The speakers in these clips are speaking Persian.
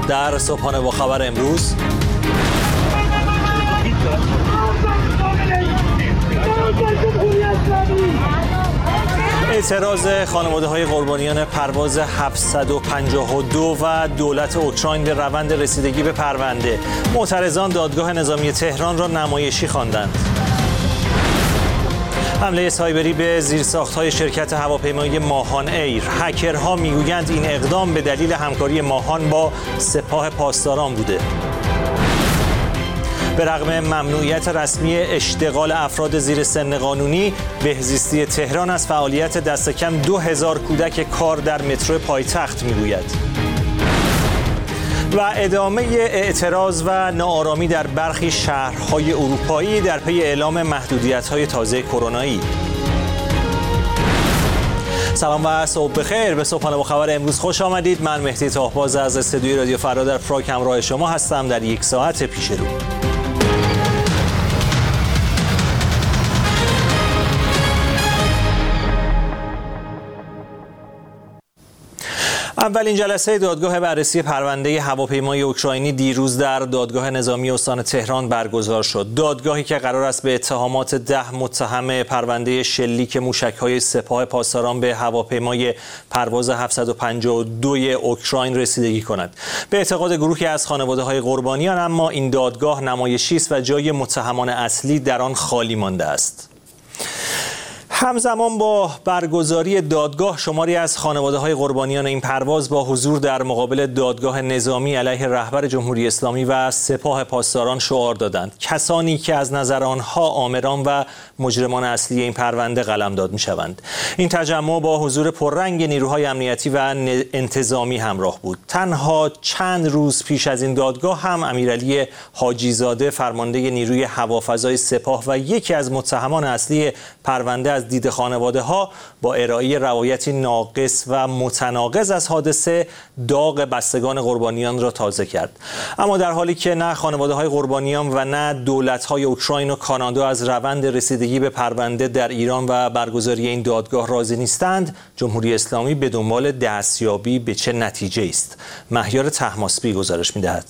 در صبحانه با خبر امروز اعتراض خانواده‌های قربانیان پرواز 752 و دولت اوکراین به روند رسیدگی به پرونده. معترضان دادگاه نظامی تهران را نمایشی خواندند. حمله سایبری به زیرساخت‌های شرکت هواپیمایی ماهان ایر. هکرها میگویند این اقدام به دلیل همکاری ماهان با سپاه پاسداران بوده. به رغم ممنوعیت رسمی اشتغال افراد زیر سن قانونی، بهزیستی تهران از فعالیت دست کم 2000 کودک کار در مترو پایتخت میگوید. و ادامه اعتراض و ناآرامی در برخی شهرهای اروپایی در پی اعلام محدودیت‌های تازه کرونایی. سلام و صبح بخیر. به صبحانه با خبر امروز خوش آمدید. من مهدی طاهباز از استودیوی رادیو فردا در پراگ همراه شما هستم در یک ساعت پیش رو. اولین جلسه دادگاه بررسی پرونده هواپیمای اوکراینی دیروز در دادگاه نظامی استان تهران برگزار شد. دادگاهی که قرار است به اتهامات 10 متهم پرونده شلیک موشک‌های سپاه پاسداران به هواپیمای پرواز 752 اوکراین رسیدگی کند. به اعتقاد گروهی از خانواده‌های قربانیان اما این دادگاه نمایشی است و جای متهمان اصلی در آن خالی مانده است. همزمان با برگزاری دادگاه شماری از خانواده‌های قربانیان این پرواز با حضور در مقابل دادگاه نظامی علیه رهبر جمهوری اسلامی و سپاه پاسداران شعار دادند. کسانی که از نظر آنها آمران و مجرمان اصلی این پرونده قلمداد می‌شوند. این تجمع با حضور پررنگ نیروهای امنیتی و انتظامی همراه بود. تنها چند روز پیش از این دادگاه هم امیرعلی حاجی زاده فرمانده نیروی هوافضای سپاه و یکی از متهمان اصلی پرونده از دید خانواده‌ها با ارائه روایتی ناقص و متناقض از حادثه داغ بستگان قربانیان را تازه کرد. اما در حالی که نه خانواده‌های قربانیان و نه دولت‌های اوکراین و کانادا از روند رسیدگی به پرونده در ایران و برگزاری این دادگاه راضی نیستند، جمهوری اسلامی به دنبال دستیابی به چه نتیجه است؟ مهیار طهماسبی گزارش می‌دهد.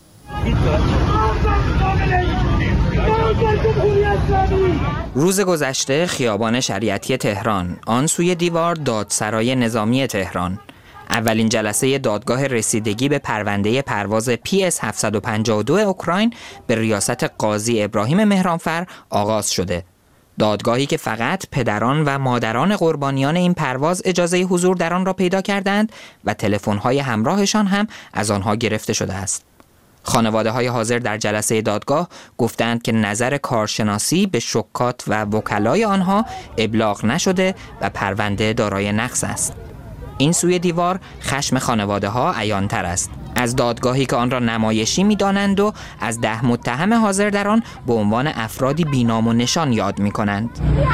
روز گذشته خیابان شریعتی تهران، آن سوی دیوار دادسرای نظامی تهران. اولین جلسه دادگاه رسیدگی به پرونده پرواز PS 752 اوکراین به ریاست قاضی ابراهیم مهرانفر آغاز شده. دادگاهی که فقط پدران و مادران قربانیان این پرواز اجازه حضور در آن را پیدا کردند و تلفن‌های همراهشان هم از آنها گرفته شده است. خانواده‌های حاضر در جلسه دادگاه گفتند که نظر کارشناسی به شکات و وکلای آنها ابلاغ نشده و پرونده دارای نقص است. این سوی دیوار خشم خانواده‌ها عیان‌تر است. از دادگاهی که آن را نمایشی می‌دانند و از 10 متهم حاضر در آن به عنوان افرادی بی‌نام و نشان یاد می‌کنند.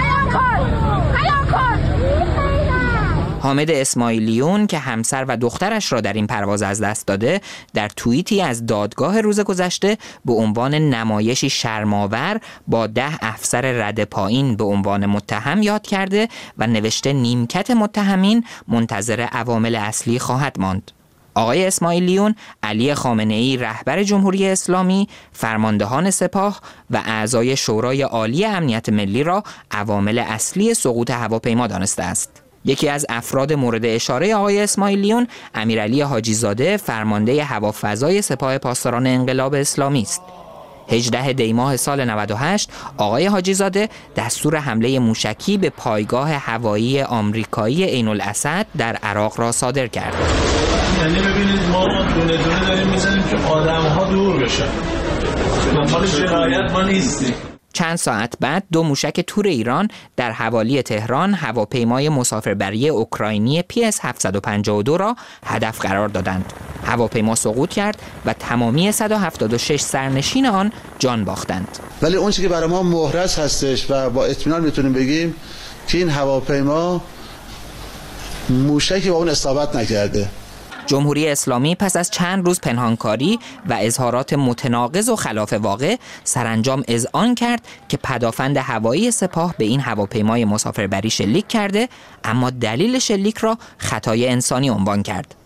حامد اسماعیلیون که همسر و دخترش را در این پرواز از دست داده، در توییتی از دادگاه روز گذشته به عنوان نمایشی شرم‌آور با 10 افسر رده پایین به عنوان متهم یاد کرده و نوشته نیمکت متهمین منتظر عوامل اصلی خواهد ماند. آقای اسماعیلیون علی خامنه‌ای رهبر جمهوری اسلامی، فرماندهان سپاه و اعضای شورای عالی امنیت ملی را عوامل اصلی سقوط هواپیما دانسته است. یکی از افراد مورد اشاره آقای اسماعیلیون امیرعلی حاجی زاده فرمانده هوافضای سپاه پاسداران انقلاب اسلامی است. 18 دی ماه سال 98 آقای حاجی زاده دستور حمله موشکی به پایگاه هوایی آمریکایی عین الاسد در عراق را صادر کرد. یعنی ببینید ما دونه دونه داریم میزنیم که آدم‌ها دور بشن. دنبال شکایت ما نیستیم. چند ساعت بعد 2 موشک تور ایران در حوالی تهران هواپیمای مسافربری اوکراینی PS 752 را هدف قرار دادند. هواپیما سقوط کرد و تمامی 176 سرنشین آن جان باختند. ولی اون چیزی که برای ما محرز هستش و با اطمینان میتونیم بگیم که این هواپیما موشکی با اون اصابت نکرده. جمهوری اسلامی پس از چند روز پنهانکاری و اظهارات متناقض و خلاف واقع سرانجام اذعان کرد که پدافند هوایی سپاه به این هواپیمای مسافربری شلیک کرده، اما دلیل شلیک را خطای انسانی عنوان کرد.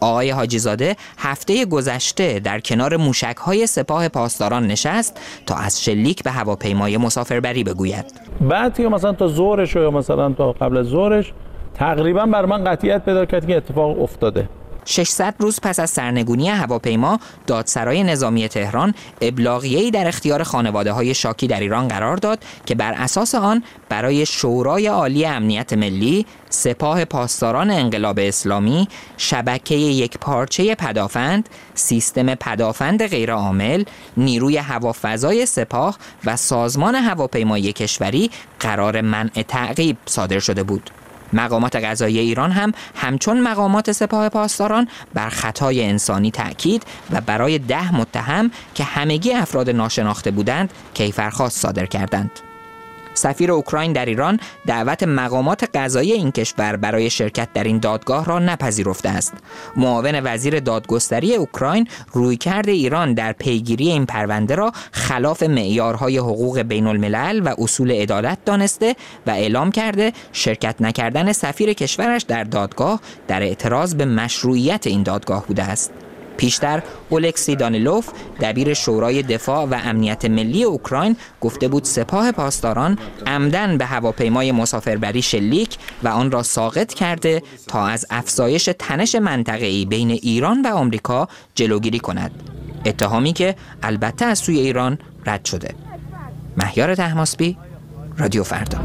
آقای حاجی زاده هفته گذشته در کنار موشک‌های سپاه پاسداران نشست تا از شلیک به هواپیمای مسافربری بگوید. بعد که مثلا تا ظهرش یا مثلا تا قبل از ظهرش تقریبا بر من قطعیت پیدا کرد که اتفاق افتاده. 600 روز پس از سرنگونی هواپیما، دادسرای نظامی تهران ابلاغیه‌ای در اختیار خانواده‌های شاکی در ایران قرار داد که بر اساس آن برای شورای عالی امنیت ملی، سپاه پاسداران انقلاب اسلامی، شبکه یکپارچه پدافند، سیستم پدافند غیرعامل، نیروی هوافضای سپاه و سازمان هواپیمایی کشوری قرار منع تعقیب صادر شده بود. مقامات قضایی ایران هم همچون مقامات سپاه پاسداران بر خطای انسانی تأکید و برای 10 متهم که همگی افراد ناشناخته بودند کیفرخواست صادر کردند. سفیر اوکراین در ایران دعوت مقامات قضایی این کشور برای شرکت در این دادگاه را نپذیرفته است. معاون وزیر دادگستری اوکراین رویکرد ایران در پیگیری این پرونده را خلاف معیارهای حقوق بین الملل و اصول عدالت دانسته و اعلام کرده شرکت نکردن سفیر کشورش در دادگاه در اعتراض به مشروعیت این دادگاه بوده است. پیشتر اولکسی دانیلوف دبیر شورای دفاع و امنیت ملی اوکراین گفته بود سپاه پاسداران عمدن به هواپیمای مسافربری شلیک و آن را ساقط کرده تا از افزایش تنش منطقه‌ای بین ایران و آمریکا جلوگیری کند. اتهامی که البته از سوی ایران رد شده. مهیار طهماسبی، رادیو فردا.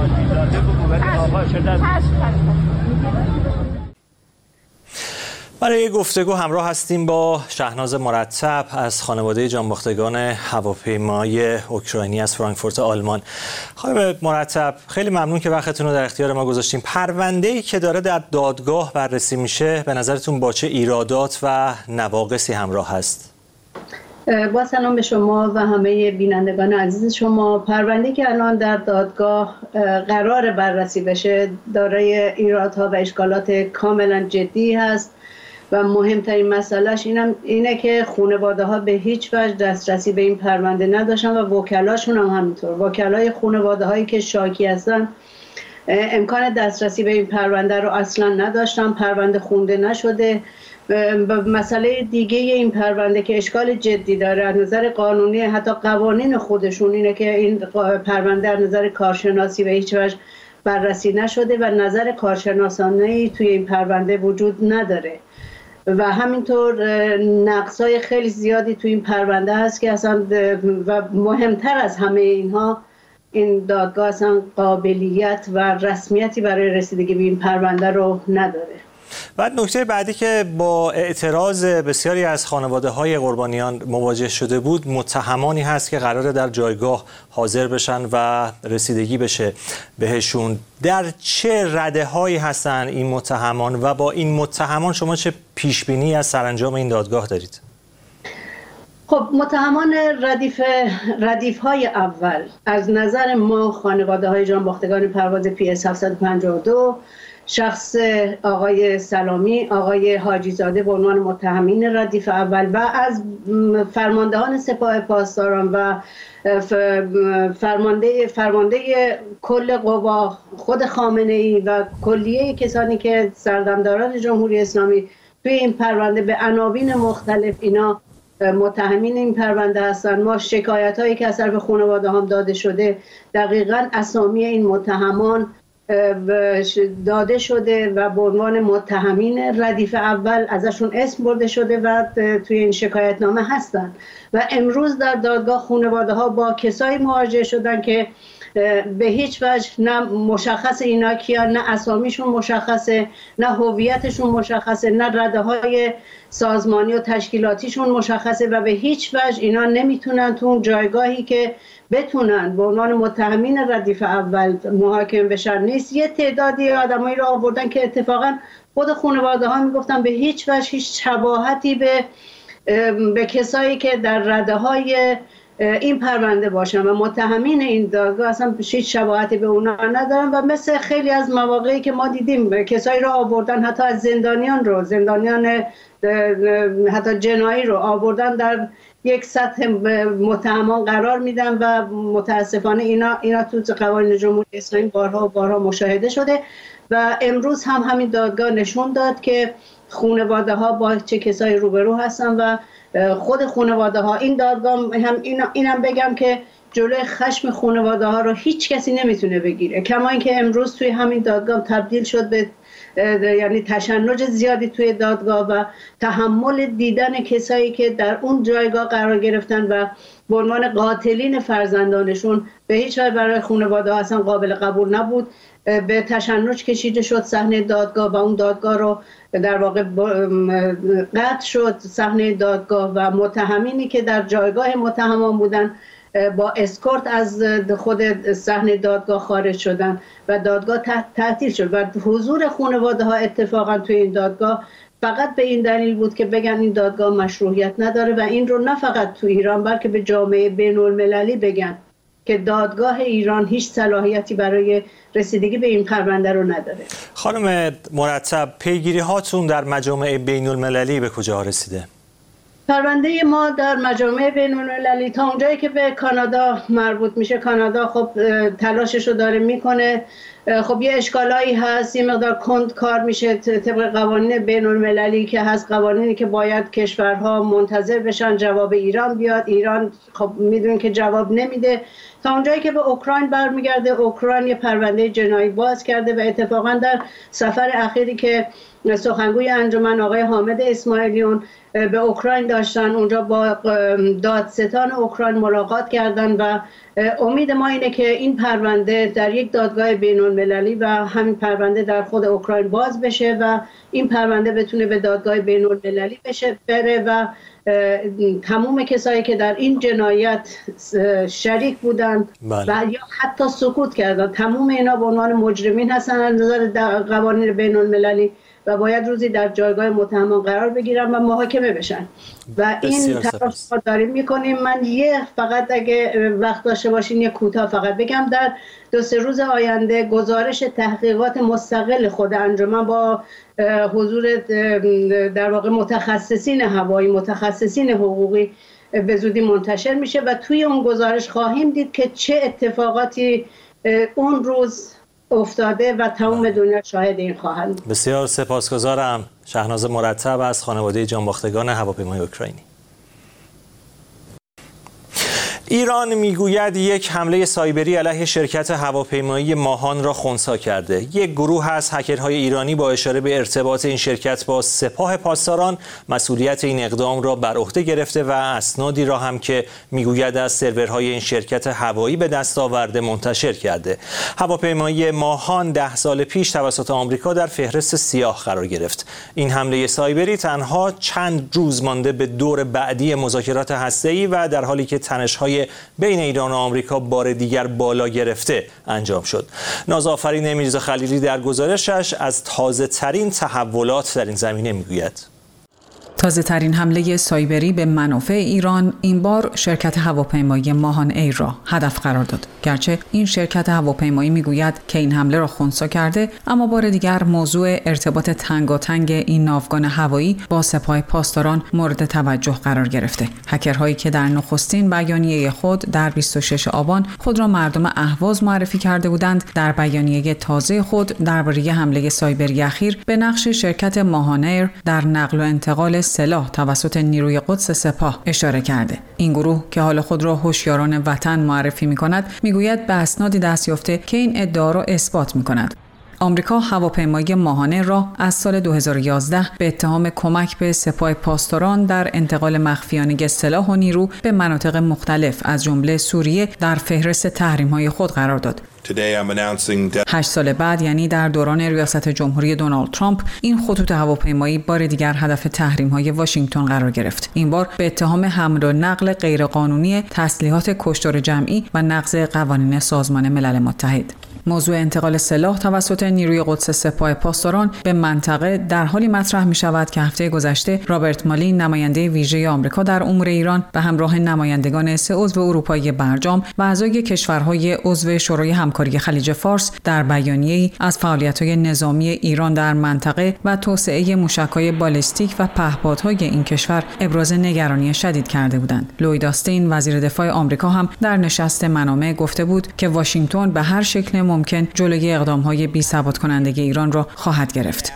برای گفتگو همراه هستیم با شهناز مرتب از خانواده جانباختگان هواپیمای اوکراینی از فرانکفورت آلمان. خانم مرتب، خیلی ممنون که وقتتون رو در اختیار ما گذاشتیم. پرونده‌ای که داره در دادگاه بررسی میشه به نظرتون با چه ایرادات و نواقصی همراه هست؟ با سلام به شما و همه بینندگان عزیز شما. پرونده‌ای که الان در دادگاه قرار بررسی بشه دارای ایرادها و اشکالات کاملا جدی هست و مهمترین مسئلهش اینه که خانواده ها به هیچ وجه دسترسی به این پرونده نداشتن و وکلاشون هم همینطور. وکلای خانواده هایی که شاکی هستن امکان دسترسی به این پرونده رو اصلا نداشتن. پرونده خونده نشده. مسئله دیگه این پرونده که اشکال جدی داره از نظر قانونی، حتی قوانین خودشون اینه که این پرونده از نظر کارشناسی به هیچ وجه بررسی نشده و نظر کارشناسانه‌ای توی این پرونده وجود نداره و همینطور نقص‌های خیلی زیادی توی این پرونده هست که اصلا و مهمتر از همه اینها این دادگاه اصلا قابلیت و رسمیتی برای رسیدگی به این پرونده رو نداره. بعد نکته بعدی که با اعتراض بسیاری از خانواده‌های قربانیان مواجه شده بود، متهمانی هست که قراره در جایگاه حاضر بشن و رسیدگی بشه بهشون. در چه رده‌هایی هستن این متهمان و با این متهمان شما چه پیشبینی از سرانجام این دادگاه دارید؟ خب متهمان ردیف‌های اول از نظر ما خانواده‌های جانباختگان پرواز PS 752 شخص آقای سلامی، آقای حاجی زاده به عنوان متهمین ردیف اول و از فرماندهان سپاه پاسداران و فرمانده کل قوا خود خامنه‌ای و کلیه کسانی که سردمداران جمهوری اسلامی توی این پرونده به عناوین مختلف اینا متهمین این پرونده هستن. ما شکایت‌هایی که از طرف خانواده هم داده شده دقیقاً اسامی این متهمان داده شده و به عنوان متهمین ردیف اول ازشون اسم برده شده و توی این شکایتنامه هستن و امروز در دادگاه خانواده ها با کسایی مواجه شدن که به هیچ وجه نه مشخص اینا کیان، نه اسامیشون مشخصه، نه هویتشون مشخصه، نه رده های سازمانی و تشکیلاتیشون مشخصه و به هیچ وجه اینا نمیتونن تو اون جایگاهی که بتونن به عنوان متهمین ردیف اول محاکمه بشن نیست. یه تعدادی آدمایی رو آوردن که اتفاقا خود خانواده ها میگفتن به هیچ وجه هیچ شباهتی به کسایی که در رده های این پرونده باشن و متهمین این دادگاه اصلا هیچ شباهتی به اونا ندارن و مثل خیلی از مواقعی که ما دیدیم کسایی رو آوردن، حتی از زندانیان حتی جنایی رو آوردن در یک سطح متهمان قرار میدن و متاسفانه اینا تو قوانین جمهوری اسلامی بارها مشاهده شده و امروز هم همین دادگاه نشون داد که خانواده ها با چه کسایی روبرو هستن و خود خانواده ها این دادگاه اینم بگم که جلوی خشم خانواده ها رو هیچ کسی نمیتونه بگیره، کما اینکه امروز توی همین دادگاه تبدیل شد به یعنی تشنج زیادی توی دادگاه و تحمل دیدن کسایی که در اون جایگاه قرار گرفتن و به عنوان قاتلین فرزندانشون به هیچ وجه برای خانواده ها اصلا قابل قبول نبود. به تشنج کشیده شد صحنه دادگاه و اون دادگاه رو در واقع قطع شد صحنه دادگاه و متهمینی که در جایگاه متهمان بودن با اسکورت از خود صحنه دادگاه خارج شدن و دادگاه تعطیل شد و حضور خانواده ها اتفاقا توی این دادگاه فقط به این دلیل بود که بگن این دادگاه مشروعیت نداره و این رو نه فقط تو ایران بلکه به جامعه بین المللی بگن که دادگاه ایران هیچ صلاحیتی برای رسیدگی به این پرونده رو نداره. خانم مرتب، پیگیری هاتون در مجامع بین المللی به کجا رسیده؟ پرونده ما در مجامع بین المللی تا اونجایی که به کانادا مربوط میشه، کانادا خب تلاشش رو داره میکنه. خب یه اشکالایی هست، یه مقدار کند کار میشه طبق قوانین بین المللی که هست، قوانینی که باید کشورها منتظر بشن جواب ایران بیاد. ایران خب میدونین که جواب نمیده تا اونجایی که به اوکراین برمیگرده. اوکراین یه پرونده جنایی باز کرده و اتفاقا در سفر اخیری که سخنگوی انجمن آقای حامد اسماعیلیون به اوکراین داشتن، اونجا با دادستان اوکراین ملاقات کردن و امید ما اینه که این پرونده در یک دادگاه بین المللی و همین پرونده در خود اوکراین باز بشه و این پرونده بتونه به دادگاه بین المللی بره و تمام کسایی که در این جنایت شریک بودن و یا حتی سکوت کردن، تمام اینا به عنوان مجرمین هستن از نظر قوانین بین المللی و باید روزی در جایگاه متهمان قرار بگیرن و محاکمه بشن و این تلاش ما داریم میکنیم. من فقط اگه وقت داشته باشین یه کوتاه فقط بگم، در 2-3 روز آینده گزارش تحقیقات مستقل خود انجمن با حضور در واقع متخصصین هوایی، متخصصین حقوقی به زودی منتشر میشه و توی اون گزارش خواهیم دید که چه اتفاقاتی اون روز افتاده و تمام دنیا شاهد این خواهند. بسیار سپاسگزارم. شهناز مرتب از خانواده جانباختگان هواپیمای اوکراینی. ایران میگوید یک حمله سایبری علیه شرکت هواپیمایی ماهان را خنثی کرده. یک گروه از هکرهای ایرانی با اشاره به ارتباط این شرکت با سپاه پاسداران مسئولیت این اقدام را بر عهده گرفته و اسنادی را هم که میگوید از سرورهای این شرکت هوایی به دست آورده منتشر کرده. هواپیمایی ماهان 10 سال پیش توسط آمریکا در فهرست سیاه قرار گرفت. این حمله سایبری تنها چند روز مانده به دور بعدی مذاکرات هسته‌ای و در حالی که تنش‌های بین ایران و آمریکا بار دیگر بالا گرفته انجام شد. نازآفرین میرزا خلیلی در گزارشش از تازه ترین تحولات در این زمینه میگوید. تازه ترین حمله سایبری به منافع ایران این بار شرکت هواپیمایی ماهان ایر را هدف قرار داد. گرچه این شرکت هواپیمایی میگوید که این حمله را خنثی کرده، اما بار دیگر موضوع ارتباط تنگاتنگ این ناوگان هوایی با سپاه پاسداران مورد توجه قرار گرفته. هکرهایی که در نخستین بیانیه خود در 26 آبان خود را مردم اهواز معرفی کرده بودند، در بیانیه تازه خود درباره حمله سایبری اخیر به نقش شرکت ماهان ایر در نقل و انتقال سلاح توسط نیروی قدس سپاه اشاره کرده. این گروه که حال خود را هوشیاران وطن معرفی می‌کند، میگوید به اسنادی دست یافته که این ادعا را اثبات می‌کند. آمریکا هواپیمایی ماهانه را از سال 2011 به اتهام کمک به سپاه پاسداران در انتقال مخفیانه سلاح و نیرو به مناطق مختلف از جمله سوریه در فهرست تحریم‌های خود قرار داد. 8 سال بعد، یعنی در دوران ریاست جمهوری دونالد ترامپ، این خطوط هواپیمایی بار دیگر هدف تحریم‌های واشنگتن قرار گرفت. این بار به اتهام حمل و نقل غیرقانونی تسلیحات کشتار جمعی و نقض قوانین سازمان ملل متحد. موضوع انتقال سلاح توسط نیروی قدس سپاه پاسداران به منطقه در حالی مطرح می شود که هفته گذشته رابرت مالین نماینده ویژه آمریکا در امور ایران به همراه نمایندگان 3 عضو اروپایی برجام و اعضای کشورهای عضو شورای همکاری خلیج فارس در بیانیه‌ای از فعالیت‌های نظامی ایران در منطقه و توسعه موشک‌های بالستیک و پهپادهای این کشور ابراز نگرانی شدید کرده بودند. لوید آستین وزیر دفاع آمریکا هم در نشست منامه گفته بود که واشنگتن به هر شکل ممکن جلوی اقدام‌های بی‌ثبات کننده ایران را خواهد گرفت.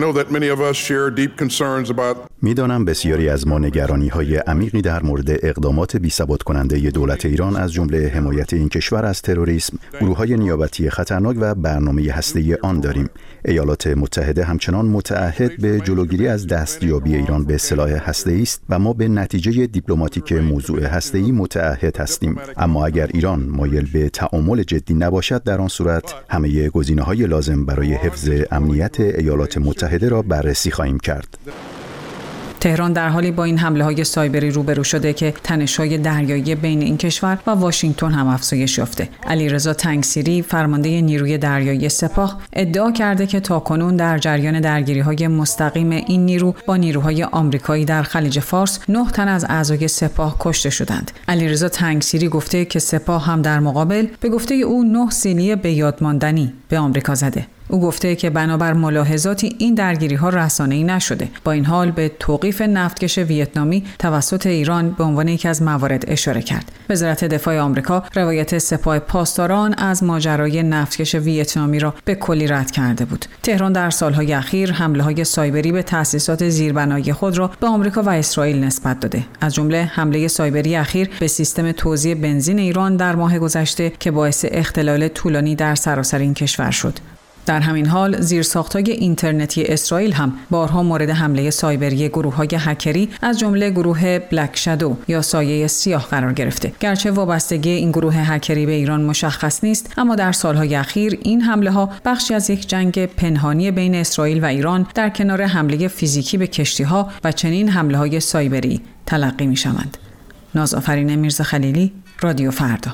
میدانم بسیاری از ما نگرانی‌های عمیقی در مورد اقدامات بی‌ثبات کننده دولت ایران از جمله حمایت این کشور از تروریسم، گروه‌های نیابتی خطرناک و برنامه هسته‌ای آن داریم. ایالات متحده همچنان متعهد به جلوگیری از دستیابی ایران به سلاح هسته‌ای است و ما به نتیجه دیپلماتیک موضوع هسته‌ای متعهد هستیم. اما اگر ایران مایل به تعامل جدی نباشد، در آن صورت همه گزینه‌های لازم برای حفظ امنیت ایالات متحده را بررسی خواهیم کرد. تهران در حالی با این حمله‌های سایبری روبرو شده که تنش‌های دریایی بین این کشور و واشنگتن هم افزایش یافته. علیرضا تنگسیری فرمانده نیروی دریایی سپاه ادعا کرده که تاکنون در جریان درگیری‌های مستقیم این نیرو با نیروهای آمریکایی در خلیج فارس 9 تن از اعضای سپاه کشته شدند. علیرضا تنگسیری گفته که سپاه هم در مقابل به گفته او 9 سیلی به یاد ماندنی به آمریکا زده. او گفته که بنابر ملاحظاتی این درگیری‌ها رسانه‌ای نشده. با این حال به توقیف نفتکش ویتنامی توسط ایران به عنوان یکی از موارد اشاره کرد. وزارت دفاع آمریکا روایت سپاه پاسداران از ماجرای نفتکش ویتنامی را به کلی رد کرده بود. تهران در سال‌های اخیر حمله‌های سایبری به تأسیسات زیربنایی خود را به آمریکا و اسرائیل نسبت داده. از جمله حمله سایبری اخیر به سیستم توزیع بنزین ایران در ماه گذشته که باعث اختلال طولانی در سراسر این کشور شد. در همین حال زیرساخت‌های اینترنتی اسرائیل هم بارها مورد حمله سایبری گروه‌های هکری از جمله گروه بلک شادو یا سایه سیاه قرار گرفته. گرچه وابستگی این گروه هکری به ایران مشخص نیست، اما در سال‌های اخیر این حمله‌ها بخشی از یک جنگ پنهانی بین اسرائیل و ایران در کنار حمله فیزیکی به کشتی‌ها و چنین حمله‌های سایبری تلقی می‌شوند. نازآفرین میرزاخلیلی، رادیو فردا.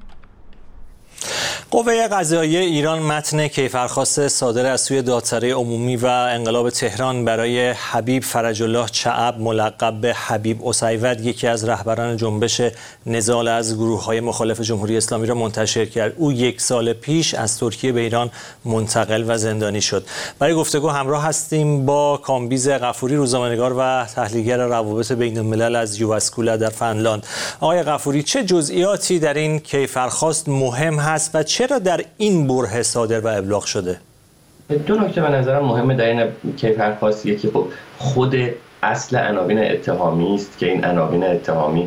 قوه قضاییه ایران متن کیفرخواست صادر از سوی دادسرای عمومی و انقلاب تهران برای حبیب فرج الله چعب ملقب به حبیب اسیود، یکی از رهبران جنبش نضال از گروه‌های مخالف جمهوری اسلامی را منتشر کرد. او 1 سال پیش از ترکیه به ایران منتقل و زندانی شد. برای گفتگو همراه هستیم با کامبیز غفوری، روزنامه‌نگار و تحلیلگر روابط بین‌الملل از یواسکولا در فنلاند. آقای غفوری، چه جزئیاتی در این کیفرخواست مهم هست و چرا در این بره صادر و ابلاغ شده؟ 2 نکته به نظرم مهمه در این کیفرخواست. یکی خود اصل عناوین اتهامی است که این عناوین اتهامی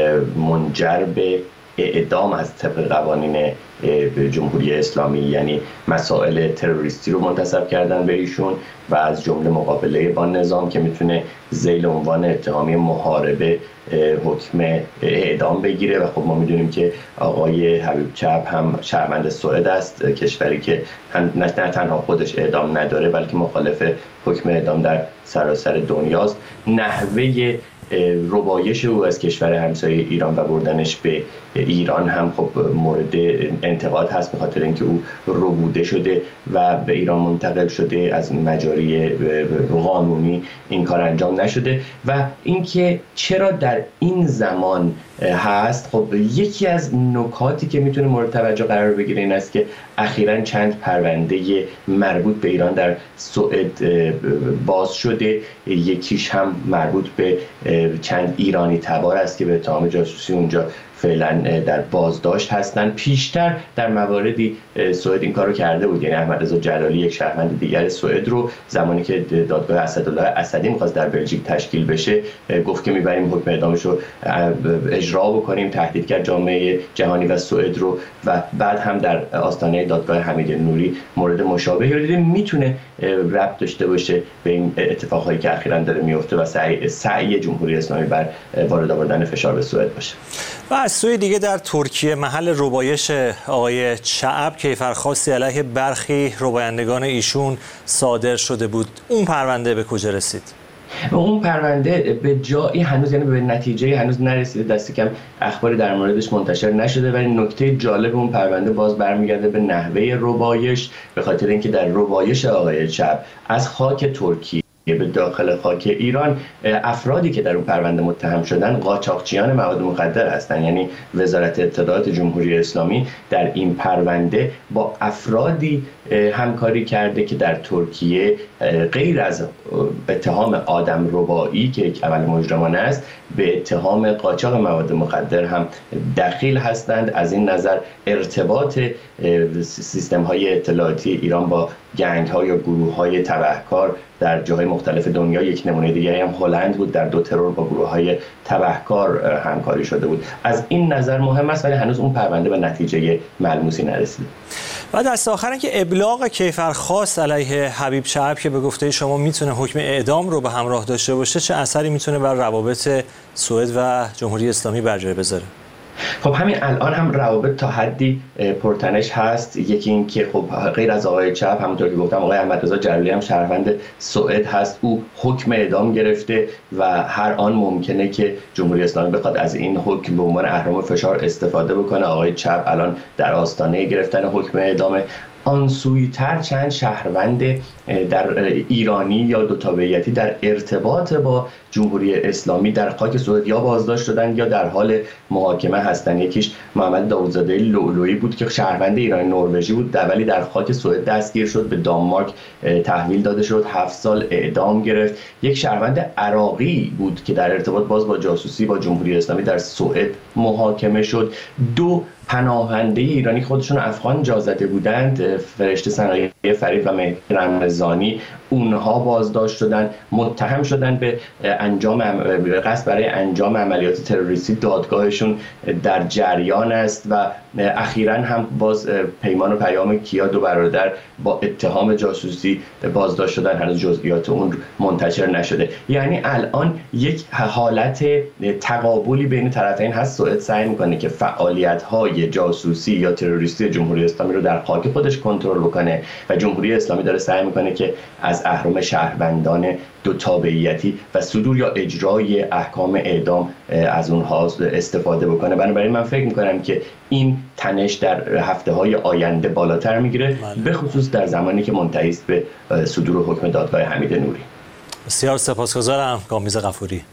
منجر به اعدام از طبق قوانین جمهوری اسلامی، یعنی مسائل تروریستی رو منتسب کردن به ایشون و از جمله مقابله با نظام که میتونه ذیل عنوان اتهامی محاربه حکم اعدام بگیره. و خب ما میدونیم که آقای حبیب چعب هم شهروند سوئد است، کشوری که نه تنها خودش اعدام نداره بلکه مخالف حکم اعدام در سراسر دنیاست. نحوه ربایش او از کشور همسایه ایران و بردنش به ایران هم خب مورد انتقاد هست، به خاطر اینکه او ربوده شده و به ایران منتقل شده، از مجاری قانونی این کار انجام نشده. و اینکه چرا در این زمان هست، خب یکی از نکاتی که میتونه مورد توجه قرار بگیره این است که اخیراً چند پرونده مربوط به ایران در سوئد باز شده. یکیش هم مربوط به چند ایرانی تبار است که به اتهام جاسوسی اونجا فعلا در بازداشت هستند. پیشتر در مواردی سوئد این کارو کرده بود، یعنی احمد رضا جلالی، یک شهروند دیگر سوئد رو زمانی که دادگاه اسدالله اسدی می‌خواست در بلژیک تشکیل بشه گفت که می‌بریم حکم اعدامش رو اجرا بکنیم، تهدید کرد جامعه جهانی و سوئد رو. و بعد هم در آستانه دادگاه حمید نوری مورد مشابهی رو دیدیم. میتونه ربط داشته باشه به این اتفاقایی که اخیراً داره میفته و سعی جمهوری اسلامی بر وارد آوردن فشار به سوئد باشه. و از سوی دیگه در ترکیه محل ربایش آقای چعب کیفرخواستی علیه برخی ربایندگان ایشون صادر شده بود. اون پرونده به کجا رسید؟ و اون پرونده به جایی هنوز، یعنی به نتیجه هنوز نرسیده، دست کم اخباری در موردش منتشر نشده. ولی نکته جالب اون پرونده باز برمیگرده به نحوه ربایش، به خاطر اینکه در ربایش آقای چپ از خاک ترکیه به داخل خاک ایران، افرادی که در اون پرونده متهم شدن قاچاقچیان مواد مخدر هستند. یعنی وزارت اطلاعات جمهوری اسلامی در این پرونده با افرادی همکاری کرده که در ترکیه غیر از اتهام آدم ربایی که یک عمل مجرمانه است، به اتهام قاچاق مواد مخدر هم دخیل هستند. از این نظر ارتباط سیستم‌های اطلاعاتی ایران با گنگ‌ها یا گروه‌های تبهکار در جاهای مختلف دنیا، یک نمونه دیگری هم هلند بود، در 2 ترور با گروه‌های تبهکار همکاری شده بود. از این نظر مهم است، ولی هنوز اون پرونده به نتیجه ملموسی نرسید. و دست آخر که ابلاغ کیفرخواست علیه حبیب چپ که به گفته شما میتونه حکم اعدام رو به همراه داشته باشه، چه اثری میتونه بر روابط سوئد و جمهوری اسلامی بر جای بذاره؟ خب همین الان هم روابط تا حدی پرتنش هست. یکی این که خب غیر از آقای چپ، همونطور که گفتم آقای احمدرضا جلالی هم شهروند سوئد هست، او حکم اعدام گرفته و هر آن ممکنه که جمهوری اسلامی بخواد از این حکم به عنوان اهرم فشار استفاده بکنه. آقای چپ الان در آستانه گرفتن حکم اعدامه. آن سویتر چند شهروند در ایرانی یا دو تابعیتی در ارتباط با جمهوری اسلامی در خاک سوئد یا بازداشت شدن یا در حال محاکمه هستند. یکیش محمد داوودزاده لؤلؤی بود که شهروند ایرانی نروژی بود، ولی در خاک سوئد دستگیر شد، به دانمارک تحویل داده شد، 7 سال اعدام گرفت. یک شهروند عراقی بود که در ارتباط باز با جاسوسی با جمهوری اسلامی در سوئد محاکمه شد. 2 پناهنده ایرانی خودشون افغان جا زده بودند، فرشته صنایع فرید و مهدی رمضانی، اونها بازداشت شدن، متهم شدن به قصد برای انجام عملیات تروریستی. دادگاهشون در جریان است و اخیراً هم باز پیمان و پیام کیا، 2 برادر با اتهام جاسوسی بازداشت شدن. هنوز جزئیات اون منتشر نشده. یعنی الان یک حالت تقابلی بین طرفین هست. سوئد سعی میکنه که فعالیت‌های جاسوسی یا تروریستی جمهوری اسلامی رو در خاک خودش کنترل بکنه و جمهوری اسلامی داره سعی میکنه که از اهرم شهروندان 2 تابعیتی و صدور یا اجرای احکام اعدام از اونها استفاده بکنه. بنابراین من فکر میکنم که این تنش در هفته‌های آینده بالاتر میگیره، به خصوص در زمانی که منتهی است به صدور حکم دادگاه حمید نوری. بسیار سپاسگزارم کامبیز غفوری.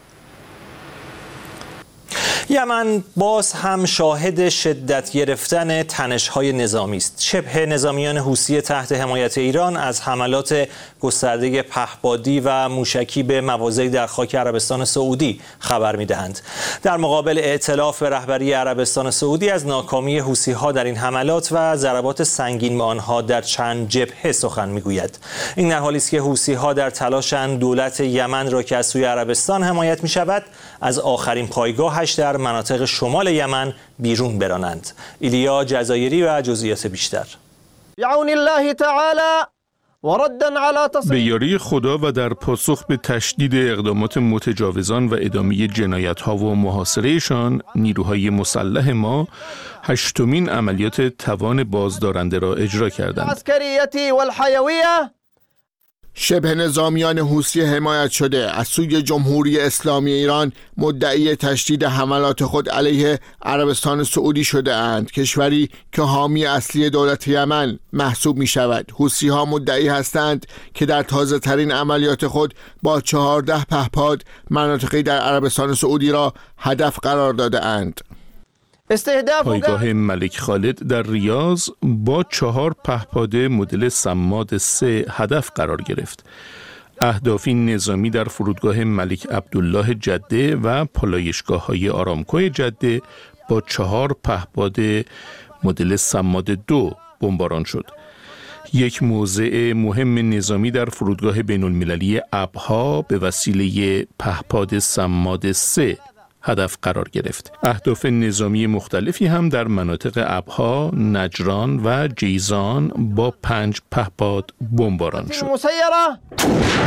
یمن باز هم شاهد شدت گرفتن تنش‌های نظامی است. شبه نظامیان حوثی تحت حمایت ایران از حملات گسترده پهپادی و موشکی به مواضعی در خاک عربستان سعودی خبر می‌دهند. در مقابل ائتلاف به رهبری عربستان سعودی از ناکامی حوثی‌ها در این حملات و ضربات سنگین به آنها در چند جبهه سخن می‌گوید. این در حالی است که حوثی‌ها در تلاشند دولت یمن را که از سوی عربستان حمایت می‌شود از آخرین پایگاهش در مناطق شمال یمن بیرون برانند. ایلیا جزایری و جزئیات بیشتر. بعون الله تعالی و ردا علی به یاری خدا و در پاسخ به تشدید اقدامات متجاوزان و ادامه جنایت‌ها و محاصرهشان، نیروهای مسلح ما 8مین عملیات توان بازدارنده را اجرا کردند. عسکریتی و الحیویه شبه نظامیان حوثی حمایت شده از سوی جمهوری اسلامی ایران مدعی تشدید حملات خود علیه عربستان سعودی شده اند، کشوری که حامی اصلی دولت یمن محسوب می شود. حوثی ها مدعی هستند که در تازه ترین عملیات خود با 14 پهپاد مناطقی در عربستان سعودی را هدف قرار داده اند. پایگاه ملک خالد در ریاض با 4 پهپاده مدل صماد 3 هدف قرار گرفت. اهدافی نظامی در فرودگاه ملک عبدالله جده و پالایشگاه‌های آرامکو جده با 4 پهپاده مدل صماد 2 بمباران شد. یک موضع مهم نظامی در فرودگاه بین‌المللی ابها به وسیله پهپاد صماد 3 هدف قرار گرفت. اهداف نظامی مختلفی هم در مناطق ابها، نجران و جیزان با 5 پهپاد بمباران شد.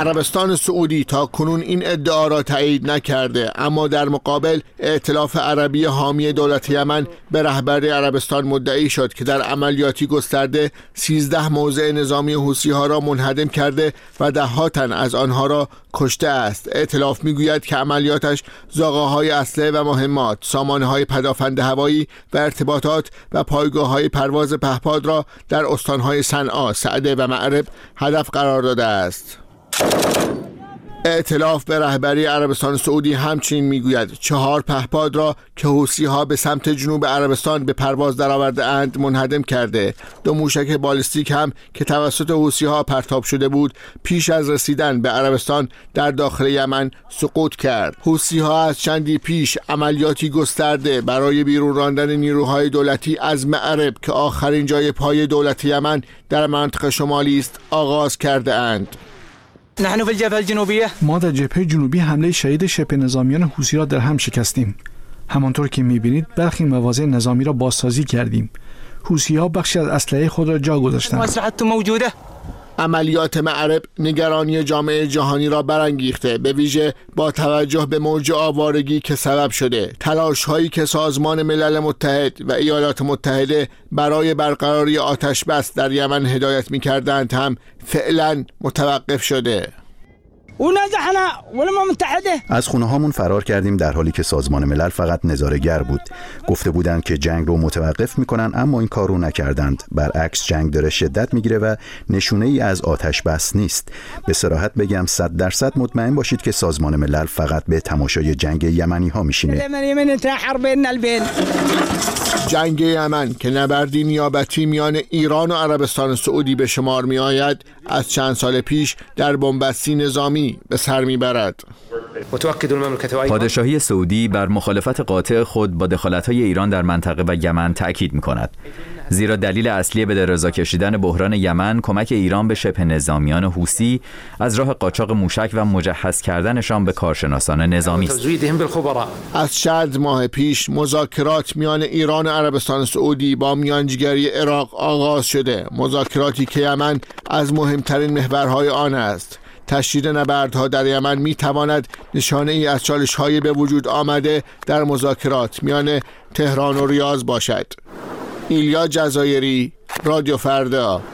عربستان سعودی تا کنون این ادعا را تایید نکرده، اما در مقابل ائتلاف عربی حامی دولت یمن به رهبری عربستان مدعی شد که در عملیاتی گسترده 13 موضع نظامی حوثی‌ها را منهدم کرده و ده‌ها تن از آنها را کشته است. ائتلاف میگوید که عملیاتش زاغه‌های اسلحه و مهمات، سامانه‌های پدافند هوایی و ارتباطات و پایگاه‌های پرواز پهپاد را در استان‌های صنعا، سعده و مأرب هدف قرار داده است. ائتلاف به رهبری عربستان سعودی همچنین میگوید 4 پهپاد را که حوثی‌ها به سمت جنوب عربستان به پرواز درآورده اند منهدم کرده. 2 موشک بالستیک هم که توسط حوثی‌ها پرتاب شده بود پیش از رسیدن به عربستان در داخل یمن سقوط کرد. حوثی‌ها از چندی پیش عملیاتی گسترده برای بیرون راندن نیروهای دولتی از مأرب که آخرین جای پای دولت یمن در منطقه شمالی است آغاز کرده اند. نحن في الجبهة الجنوبية. ما در جبهه جنوبی حمله شدید شبه نظامیان حوثی را در هم شکستیم. همانطور که می‌بینید برخی مواضع نظامی را بازسازی کردیم. حوثی‌ها بخشی از اسلحه خود را جا گذاشتند. اسلحتهم موجوده. عملیات مأرب نگرانی جامعه جهانی را برانگیخته، به ویژه با توجه به موج آوارگی که سبب شده. تلاش‌هایی که سازمان ملل متحد و ایالات متحده برای برقراری آتش بس در یمن هدایت می‌کردند هم فعلاً متوقف شده. از خونه هامون فرار کردیم در حالی که سازمان ملل فقط نظاره‌گر بود. گفته بودند که جنگ رو متوقف میکنن، اما این کار رو نکردند. برعکس جنگ داره شدت میگیره و نشونه ای از آتش بس نیست. به صراحت بگم 100% مطمئن باشید که سازمان ملل فقط به تماشای جنگ یمنی ها میشینه. جنگ یمن که نبردی نیابتی میان ایران و عربستان سعودی به شمار می آید، از چند سال پیش در بنبستی نظامی به سر میبرد. پادشاهی سعودی بر مخالفت قاطع خود با دخالت‌های ایران در منطقه و یمن تأکید می‌کند، زیرا دلیل اصلی به رضا کشیدن بحران یمن کمک ایران به شبه نظامیان حوثی از راه قاچاق موشک و مجهز کردنشان به کارشناسان نظامی است. از چند ماه پیش مذاکرات میان ایران و عربستان سعودی با میانجیگری عراق آغاز شده، مذاکراتی که یمن از مهمترین محورهای آن است. تشدید نبردها در یمن می تواند نشانه ای از چالش‌های به وجود آمده در مذاکرات میان تهران و ریاض باشد. ایلیا جزایری، رادیو فردا.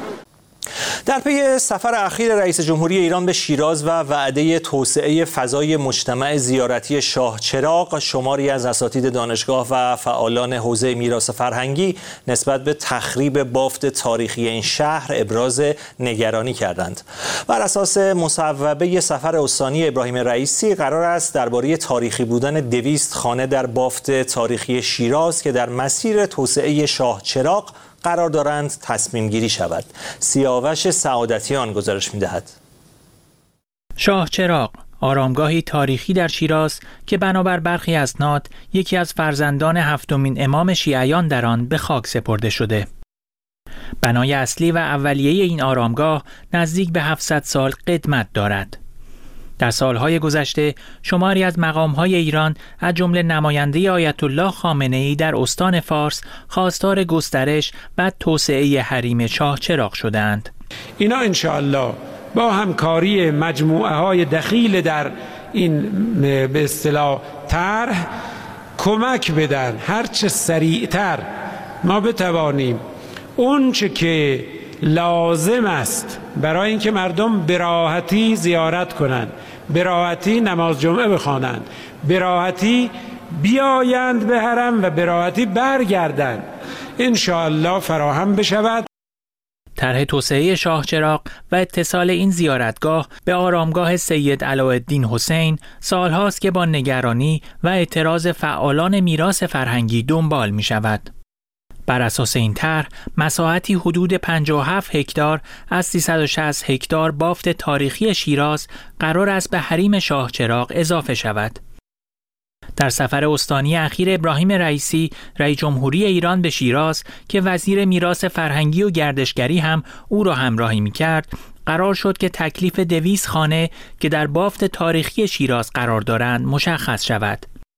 در پی سفر اخیر رئیس جمهوری ایران به شیراز و وعده توسعه فضای مجتمع زیارتی شاه چراغ، شماری از اساتید دانشگاه و فعالان حوزه میراث فرهنگی نسبت به تخریب بافت تاریخی این شهر ابراز نگرانی کردند. بر اساس مصوبه سفر استانی ابراهیم رئیسی قرار است درباره تاریخی بودن 200 خانه در بافت تاریخی شیراز که در مسیر توسعه شاه چراغ قرار دارند تصمیم گیری شود. سیاوش سعادتیان گزارش می‌دهد. شاه چراغ، آرامگاهی تاریخی در شیراز که بنابر برخی اسناد یکی از فرزندان 7مین امام شیعیان در آن به خاک سپرده شده. بنای اصلی و اولیه این آرامگاه نزدیک به 700 سال قدمت دارد. در سالهای گذشته شماری از مقامهای ایران از جمله نماینده آیت الله خامنه‌ای در استان فارس خواستار گسترش و توسعه حریم شاه چراغ شدند. اینا انشاءالله با همکاری مجموعه های دخیل در این به اصطلاح طرح کمک بدن هرچه سریعتر ما بتوانیم اون چه که لازم است برای اینکه مردم به راحتی زیارت کنند، به راحتی نماز جمعه بخوانند، به راحتی بیایند به حرم و به راحتی برگردند، انشاءالله فراهم بشود. طرح توسعه شاه چراغ و اتصال این زیارتگاه به آرامگاه سید علاءالدین حسین سالهاست که با نگرانی و اعتراض فعالان میراث فرهنگی دنبال می شود. بر اساس این طرح مساحتی حدود 57 هکتار از 360 هکتار بافت تاریخی شیراز قرار است به حریم شاه چراغ اضافه شود. در سفر استانی اخیر ابراهیم رئیسی رئیس جمهوری ایران به شیراز که وزیر میراث فرهنگی و گردشگری هم او را همراهی می‌کرد، قرار شد که تکلیف 200 خانه که در بافت تاریخی شیراز قرار دارند مشخص شود.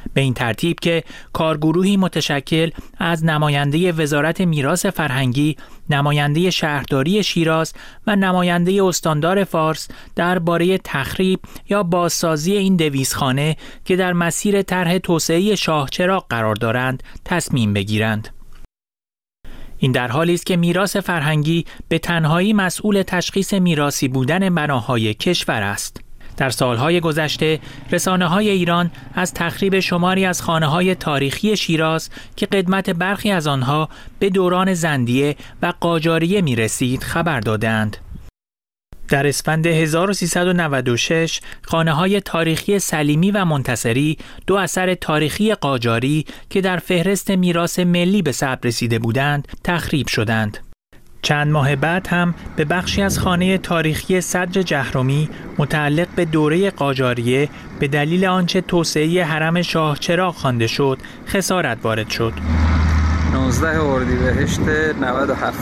به این ترتیب که کارگروهی متشکل از نماینده وزارت میراث فرهنگی، نماینده شهرداری شیراز و نماینده استاندار فارس درباره تخریب یا بازسازی این دویزخانه که در مسیر طرح توسعه شاهچراغ قرار دارند تصمیم بگیرند. این در حالی است که میراث فرهنگی به تنهایی مسئول تشخیص میراثی بودن بناهای کشور است. در سالهای گذشته رسانه‌های ایران از تخریب شماری از خانه‌های تاریخی شیراز که قدمت برخی از آنها به دوران زندیه و قاجاریه می‌رسید خبر دادند. در اسفند 1396 خانه‌های تاریخی سلیمی و منتصری، دو اثر تاریخی قاجاری که در فهرست میراث ملی به ثبت رسیده بودند، تخریب شدند. چند ماه بعد هم به بخشی از خانه تاریخی صدر جهرمی متعلق به دوره قاجاریه به دلیل آنچه توسعه حرم شاهچراغ خوانده شد، خسارت وارد شد. 19 اردیبهشت 97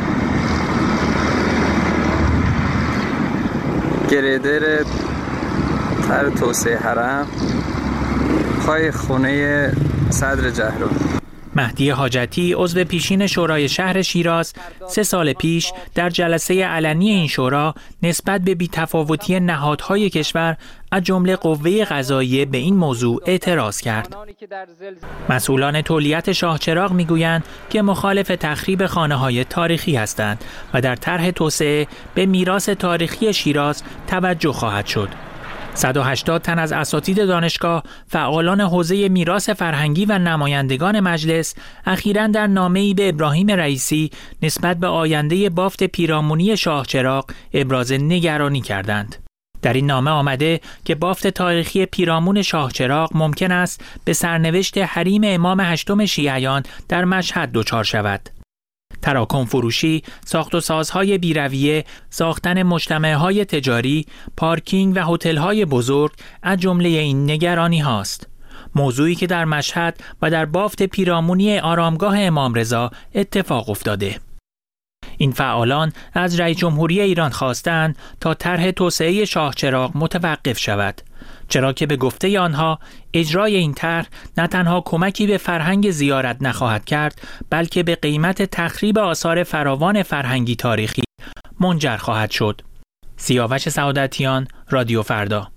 گریدر طرح توسعه حرم پای خونه صدر جهرمی. مهدی حاجتی عضو پیشین شورای شهر شیراز 3 سال پیش در جلسه علنی این شورا نسبت به بی‌تفاوتی نهادهای کشور از جمله قوه قضاییه به این موضوع اعتراض کرد. مسئولان تولیت شاهچراغ میگویند که مخالف تخریب خانه‌های تاریخی هستند و در طرح توسعه به میراث تاریخی شیراز توجه خواهد شد. 180 تن از اساتید دانشگاه، فعالان حوزه میراث فرهنگی و نمایندگان مجلس اخیراً در نامه‌ای به ابراهیم رئیسی نسبت به آینده بافت پیرامونی شاهچراغ ابراز نگرانی کردند. در این نامه آمده که بافت تاریخی پیرامون شاهچراغ ممکن است به سرنوشت حریم امام هشتم شیعیان در مشهد دچار شود. تراکم فروشی، ساخت و سازهای بیرویه، ساختن مجتمعهای تجاری، پارکینگ و هتل‌های بزرگ از جمله این نگرانی هاست. موضوعی که در مشهد و در بافت پیرامونی آرامگاه امام رضا اتفاق افتاده. این فعالان از رئیس جمهوری ایران خواستند تا طرح توسعه شاهچراغ متوقف شود، چرا که به گفته آنها اجرای این طرح نه تنها کمکی به فرهنگ زیارت نخواهد کرد، بلکه به قیمت تخریب آثار فراوان فرهنگی تاریخی منجر خواهد شد. سیاوش سعادتیان، رادیو فردا.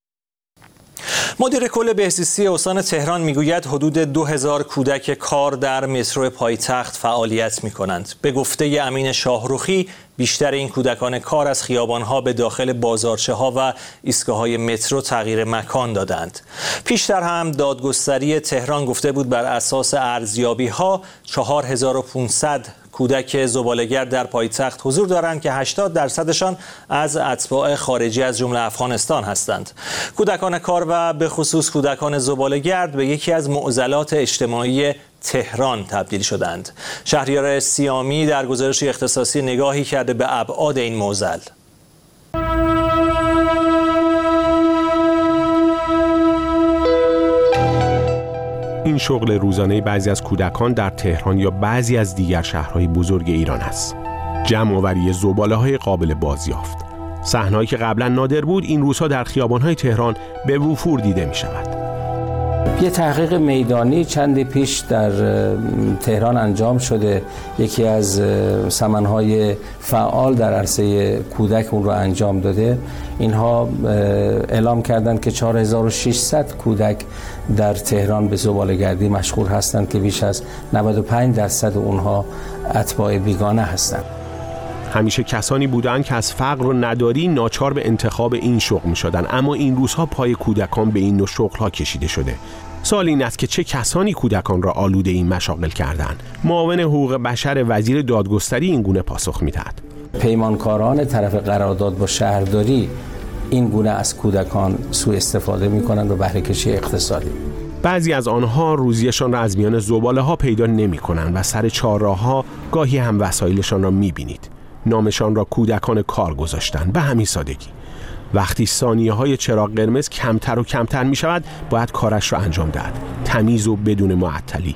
مدیر کل بهزیستی استان تهران میگوید حدود 2000 کودک کار در مترو پایتخت فعالیت می‌کنند. به گفته امین شاهروخی بیشتر این کودکان کار از خیابان‌ها به داخل بازارچه‌ها و ایستگاه‌های مترو تغییر مکان دادند. پیشتر هم دادگستری تهران گفته بود بر اساس ارزیابی‌ها 4500 کودک زباله‌گر در پایتخت حضور دارند که 80% از اتباع خارجی از جمله افغانستان هستند. کودکان کار و به خصوص کودکان زباله‌گرد به یکی از معضلات اجتماعی تهران تبدیل شدند. شهریار سیامی در گزارش اختصاصی نگاهی کرده به ابعاد این معضل. این شغل روزانه بعضی از کودکان در تهران یا بعضی از دیگر شهرهای بزرگ ایران است. جمع‌آوری زباله‌های قابل بازیافت. صحنه‌ای که قبلا نادر بود این روزها در خیابان‌های تهران به وفور دیده می‌شود. یه تحقیق میدانی چندی پیش در تهران انجام شده. یکی از سمنهای فعال در عرصه کودک اون رو انجام داده. اینها اعلام کردند که 4600 کودک در تهران به زباله‌گردی مشغول هستند که بیش از 95% اونها اتباع بیگانه هستند. همیشه کسانی بودند که از فقر و نداری ناچار به انتخاب این شغل می‌شدند، اما این روزها پای کودکان به این نوع شغل‌ها کشیده شده. سوال این است که چه کسانی کودکان را آلوده این مشاغل کردند؟ معاون حقوق بشر وزیر دادگستری این گونه پاسخ می‌دهد. پیمانکاران طرف قرارداد با شهرداری این گونه از کودکان سوء استفاده می‌کنند و بهره کشی اقتصادی. بعضی از آنها روزیشان را از میان زباله‌ها پیدا نمی‌کنند و سر چهارراه‌ها گاهی هم وسایلشان را می‌بینید. نامشان را کودکان کار گذاشتند. به همین سادگی. وقتی ثانیه‌های چراغ قرمز کمتر و کمتر می‌شود، باید کارش را انجام دهد. تمیز و بدون معطلی.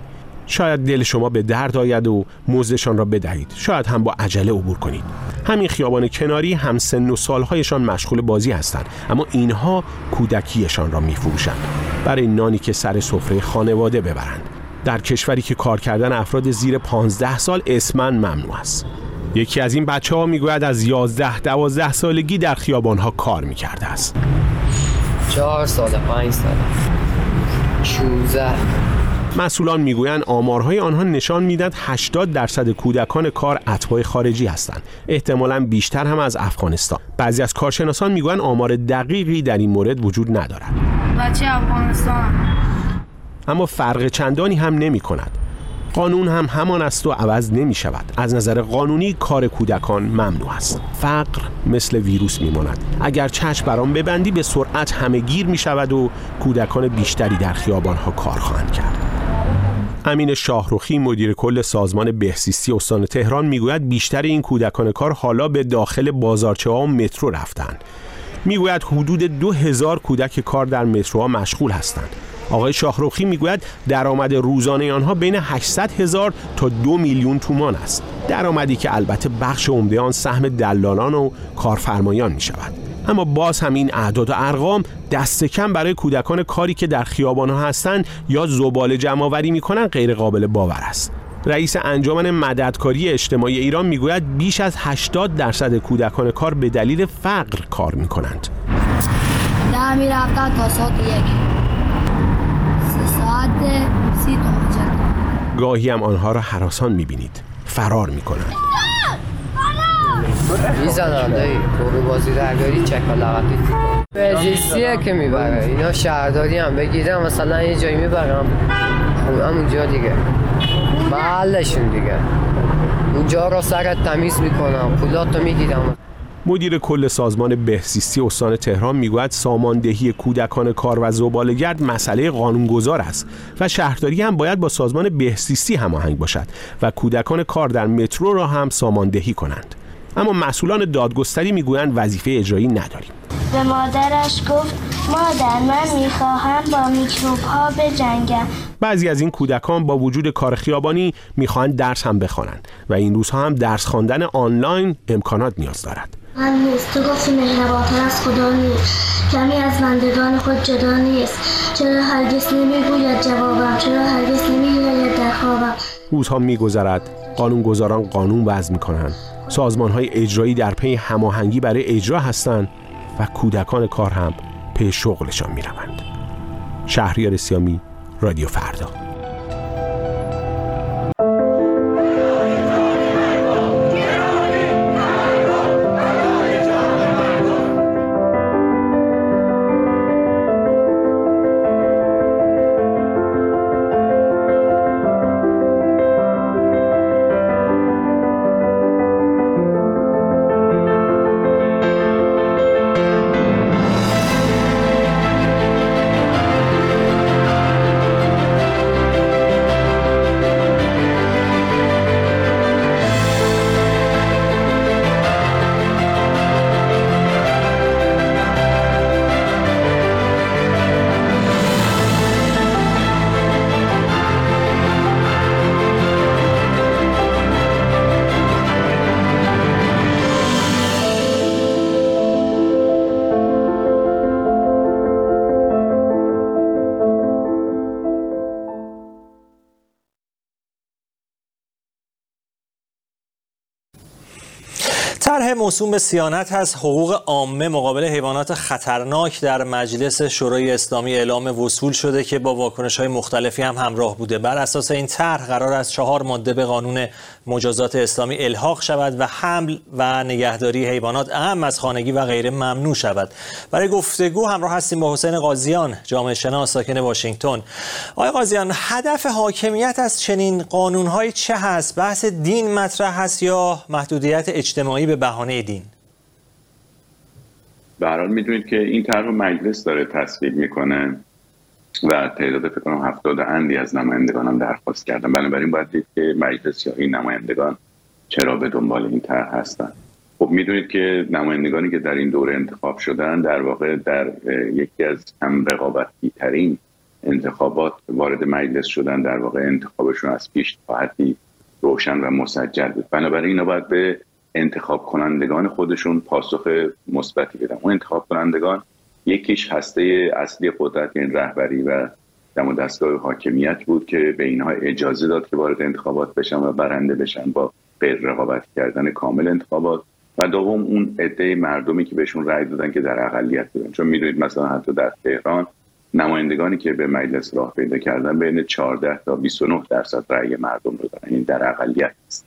شاید دل شما به درد آید و مزدشان را بدهید، شاید هم با عجله عبور کنید. همین خیابان کناری هم سن و سالهایشان مشغول بازی هستند، اما اینها کودکیشان را می‌فروشند برای نانی که سر سفره خانواده ببرند. در کشوری که کار کردن افراد زیر 15 سال اسماً ممنوع است. یکی از این بچه‌ها میگوید از 11-12 سالگی در خیابان‌ها کار می‌کرده است. 4 سال، 5 سال، 16. مسئولان میگویند آمارهای آنها نشان میدهد 80% کودکان کار اتباع خارجی هستند، احتمالاً بیشتر هم از افغانستان. بعضی از کارشناسان میگویند آمار دقیقی در این مورد وجود ندارد. بچه افغانستان. اما فرق چندانی هم نمی کند. قانون هم همان است و عوض نمی شود. از نظر قانونی کار کودکان ممنوع است. فقر مثل ویروس می ماند. اگر چشم بر آن ببندی به سرعت همه گیر می شود و کودکان بیشتری در خیابانها کار خواهند کرد. امین شاهرخی مدیر کل سازمان بهزیستی استان تهران میگوید بیشتر این کودکان کار حالا به داخل بازارچه‌ها و مترو رفتند. میگوید حدود 2000 کودک کار در متروها مشغول هستند. آقای شاهرخی میگوید درآمد روزانه آنها بین 800,000 تا 2 میلیون تومان است. درآمدی که البته بخش عمده آن سهم دلالان و کارفرمایان می شود. اما باز هم این اعداد و ارقام دست کم برای کودکان کاری که در خیابان‌ها هستند یا زباله جمع‌آوری می‌کنند غیر قابل باور است. رئیس انجمن مددکاری اجتماعی ایران میگوید بیش از 80% کودکان کار به دلیل فقر کار می‌کنند. در می‌رفتن تا ساعت 1. 3 ساعت 30 تا. گاهی هم آنها را هراسان می‌بینید. فرار می‌کنند. میزنن دایی تو بازی درگاری چکالقتی بهزیستیه که میبره. اینا شهرداری هم بگیرم مثلا یه جایی میبرم همونجا دیگه محلشون دیگه اونجا رو سرت تمیز میکنم پولاتو میگیرم. مدیر کل سازمان بهزیستی استان تهران میگوید ساماندهی کودکان کار و زباله‌گرد مسئله قانونگذار است و شهرداری هم باید با سازمان بهزیستی هماهنگ باشد و کودکان کار در مترو را هم ساماندهی کنند. اما مسئولان دادگستری میگویند وظیفه اجرایی نداریم. به مادرش گفت مادر من میخواهم با میکروب ها بجنگم. بعضی از این کودکان با وجود کار خیابانی میخواهند درس هم بخوانند و این روزها هم درس خواندن آنلاین امکانات نیاز دارد. من نیست تو گفتی مهربانتر از خدا نیست، کمی از بندگان خود جدا نیست. چرا هرگز نمیگوید جوابم، چرا هرگز نمیگوید در خوابم. روزها میگذرد، قانونگذاران قانون وضع میکنند، سازمان‌های اجرایی در پی هماهنگی برای اجرا هستند و کودکان کار هم پی شغلشان می‌روند. شهریار سیامی، رادیو فردا. طرح موسوم به صیانت از حقوق عامه مقابل حیوانات خطرناک در مجلس شورای اسلامی اعلام وصول شده که با واکنش‌های مختلفی هم همراه بوده. بر اساس این طرح قرار است 4 ماده به قانون مجازات اسلامی الحاق شود و حمل و نگهداری حیوانات اهم از خانگی و غیره ممنوع شود. برای گفتگو همراه هستیم با حسین قاضیان، جامعه شناس ساکن واشنگتن. آقای قاضیان، هدف حاکمیت از چنین قانون‌های چه هست؟ بحث دین مطرح هست یا محدودیت اجتماعی به بهانه دین؟ به هر حال میدونید که این طرح رو مجلس داره تصویب میکنه و تعداد فکر کنم 70 اندی از نمایندگان هم درخواست کردن. بنابراین باید دید که مجلس یا این نمایندگان چرا به دنبال این طرح هستن. خب میدونید که نمایندگانی که در این دوره انتخاب شدن در واقع در یکی از هم رقابتی ترین انتخابات وارد مجلس شدن، در واقع انتخابشون از پیش تا حدی روشن و مسجل بود. بنابراین اینا باید به انتخاب کنندگان خودشون پاسخ مثبتی بدن. اون انتخاب کنندگان یکیش هسته اصلی قدرت، یعنی رهبری و دم و دستگاه حاکمیت بود که به اینها اجازه داد که وارد انتخابات بشن و برنده بشن با غیر رقابت کردن کامل انتخابات. و دوم اون عده مردمی که بهشون رأی دادن که در اقلیت بودن، چون میدونید مثلا حتی در تهران نمایندگانی که به مجلس راه پیدا کردن بین 14 تا 29% رأی مردم رو دارن، این در اقلیت است.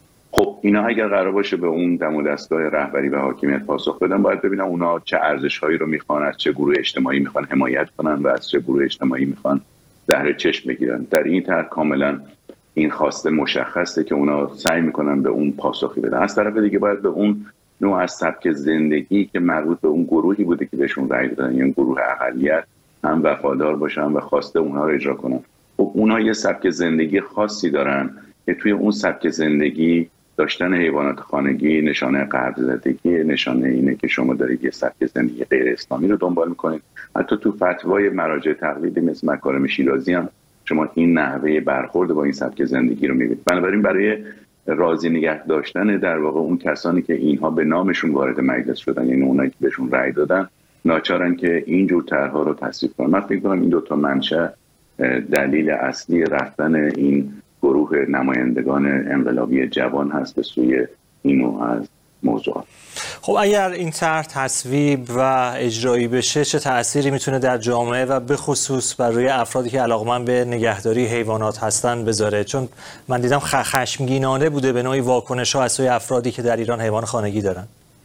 خب اینا اگر قرار باشه به اون دم و دستگاه رهبری و حاکمیت پاسخ بدن، باید ببینن اونا چه ارزش‌هایی رو میخوان، از چه گروه اجتماعی میخوان حمایت کنن و از چه گروه اجتماعی میخوان زهر چشم بگیرن. در این طرح کاملا این خواسته مشخصه که اونا سعی میکنن به اون پاسخی بدن. از طرف دیگه باید به اون نوع از سبک زندگی که مربوط به اون گروهی بوده که بهشون رأی دادن، یعنی گروه اقلیت، هم وفادار باشن و خواسته اونها رو اجرا کنن. خب اونها یه سبک زندگی خاصی دارن که توی اون سبک زندگی داشتن حیوانات خانگی نشانه قرض‌زدگی، نشانه اینه که شما دارید یه سبک زندگی غیر اسلامی رو دنبال میکنید. حتی تو فتوای مراجع تقلیدی مثل مکارم شیرازی هم شما این نحوه برخورد با این سبک زندگی رو میبینید. بنابراین برای راضی نگه داشتن در واقع اون کسانی که اینها به نامشون وارد مجلس شدن، یعنی اونایی که بهشون رأی دادن، ناچارن که این جور طرح‌ها رو تصویب کنن. من فکر کنم این دو تا منشأ دلیل اصلی رفتن این گروه نمایندگان انقلابی جوان هست به سوی این نوع از موضوعات. خب اگر این طرح تصویب و اجرایی بشه چه تأثیری میتونه در جامعه و به خصوص بر روی افرادی که علاقمند به نگهداری حیوانات هستن بذاره؟ چون من دیدم خشمگینانه بوده به نوعی واکنش‌ها از سوی افرادی که در ایران حیوان خانگی دارن.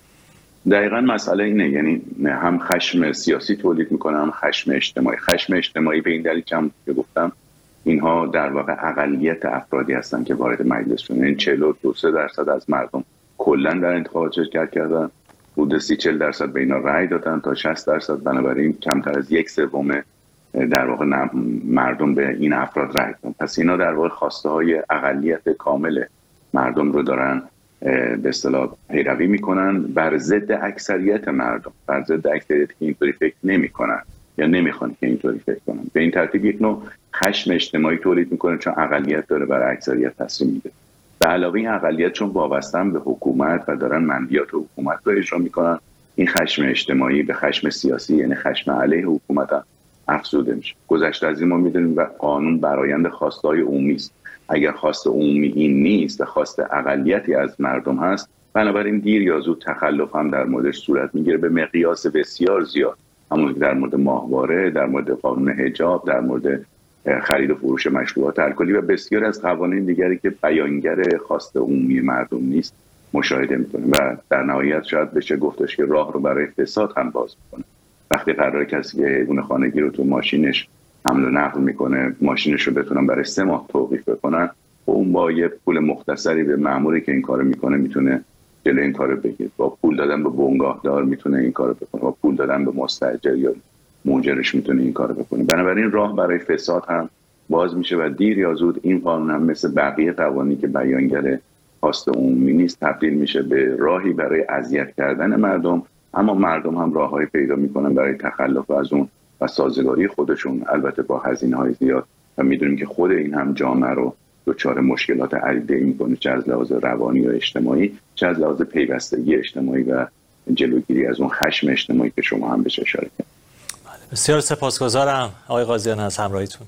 دقیقاً مسئله اینه، یعنی هم خشم سیاسی تولید میکنه هم خشم اجتماعی. خشم اجتماعی به این دلیل که گفتم اینها در واقع اقلیت افرادی هستن که وارد مجلس شدن. این 42-43% از مردم کلا در انتخابات شرکت کردن، حدود 30-40% به اینا رأی دادن تا 60%. بنابراین کمتر از 1/3 در واقع مردم به این افراد رأی دادن. پس اینا در واقع خواسته های اقلیت کامل مردم رو دارن به اصطلاح پیروی میکنن بر ضد اکثریت مردم، بر ضد اکثریت که اینطوری فکر نمیکنن یا نمیخوان که اینطوری فکر کنن. به این ترتیب یک نوع خشم اجتماعی تولید میکنه چون اقلیت داره بر اکثریت تصمیم میده. به علاوه این اقلیت چون وابسته‌اند به حکومت و دارن منبیات حکومت رو اجرا میکنن، این خشم اجتماعی به خشم سیاسی یعنی خشم علیه حکومت هم افزوده میشه. گذشته از این ما میدونیم و قانون برآیند خواستهای عمومی است. اگر خواست عمومی این نیست و خواست اقلیتی از مردم هست، بنابراین دیر یا زود تخلف هم در موردش صورت میگیره به مقیاس بسیار زیاد. همون که در مورد ماهواره، در مورد قانون حجاب، در مورد خرید و فروش مشروبات الکلی و بسیار از قوانین دیگری که بیانگر خواست عمومی مردم نیست مشاهده میکنیم و در نهایت شاید بشه گفتش که راه رو برای فساد هم باز میکنه. وقتی قراره کسی که حیوان خانگی رو تو ماشینش حمل و نقل میکنه، ماشینش رو بتونن برای 3 ماه توقیف بکنن و اون با یه پول مختصری به مأموری که این کارو میکنه میتونه جلوی این کارو بگیره. با پول دادن به بنگاهدار میتونه این کارو بکنه، با پول دادن به مستاجر یا موجرش میتونه این کارو بکنه. بنابراین راه برای فساد هم باز میشه و دیر یا زود این قانون هم مثل بقیه قوانینی که بیانگر خواست عمومی نیست تبدیل میشه به راهی برای اذیت کردن مردم. اما مردم هم راههای پیدا میکنن برای تخلف از اون و سازگاری خودشون، البته با هزینه‌های زیاد. و میدونیم که خود این هم جامعه رو دچار مشکلات عدیده‌ای میکنه، چه از لحاظ روانی و اجتماعی، چه از لحاظ پیوستگی اجتماعی و جلوگیری از اون خشم اجتماعی که شما هم بهش اشاره کردید. بسیار سپاسگزارم آقای قاضیان از همراهیتون.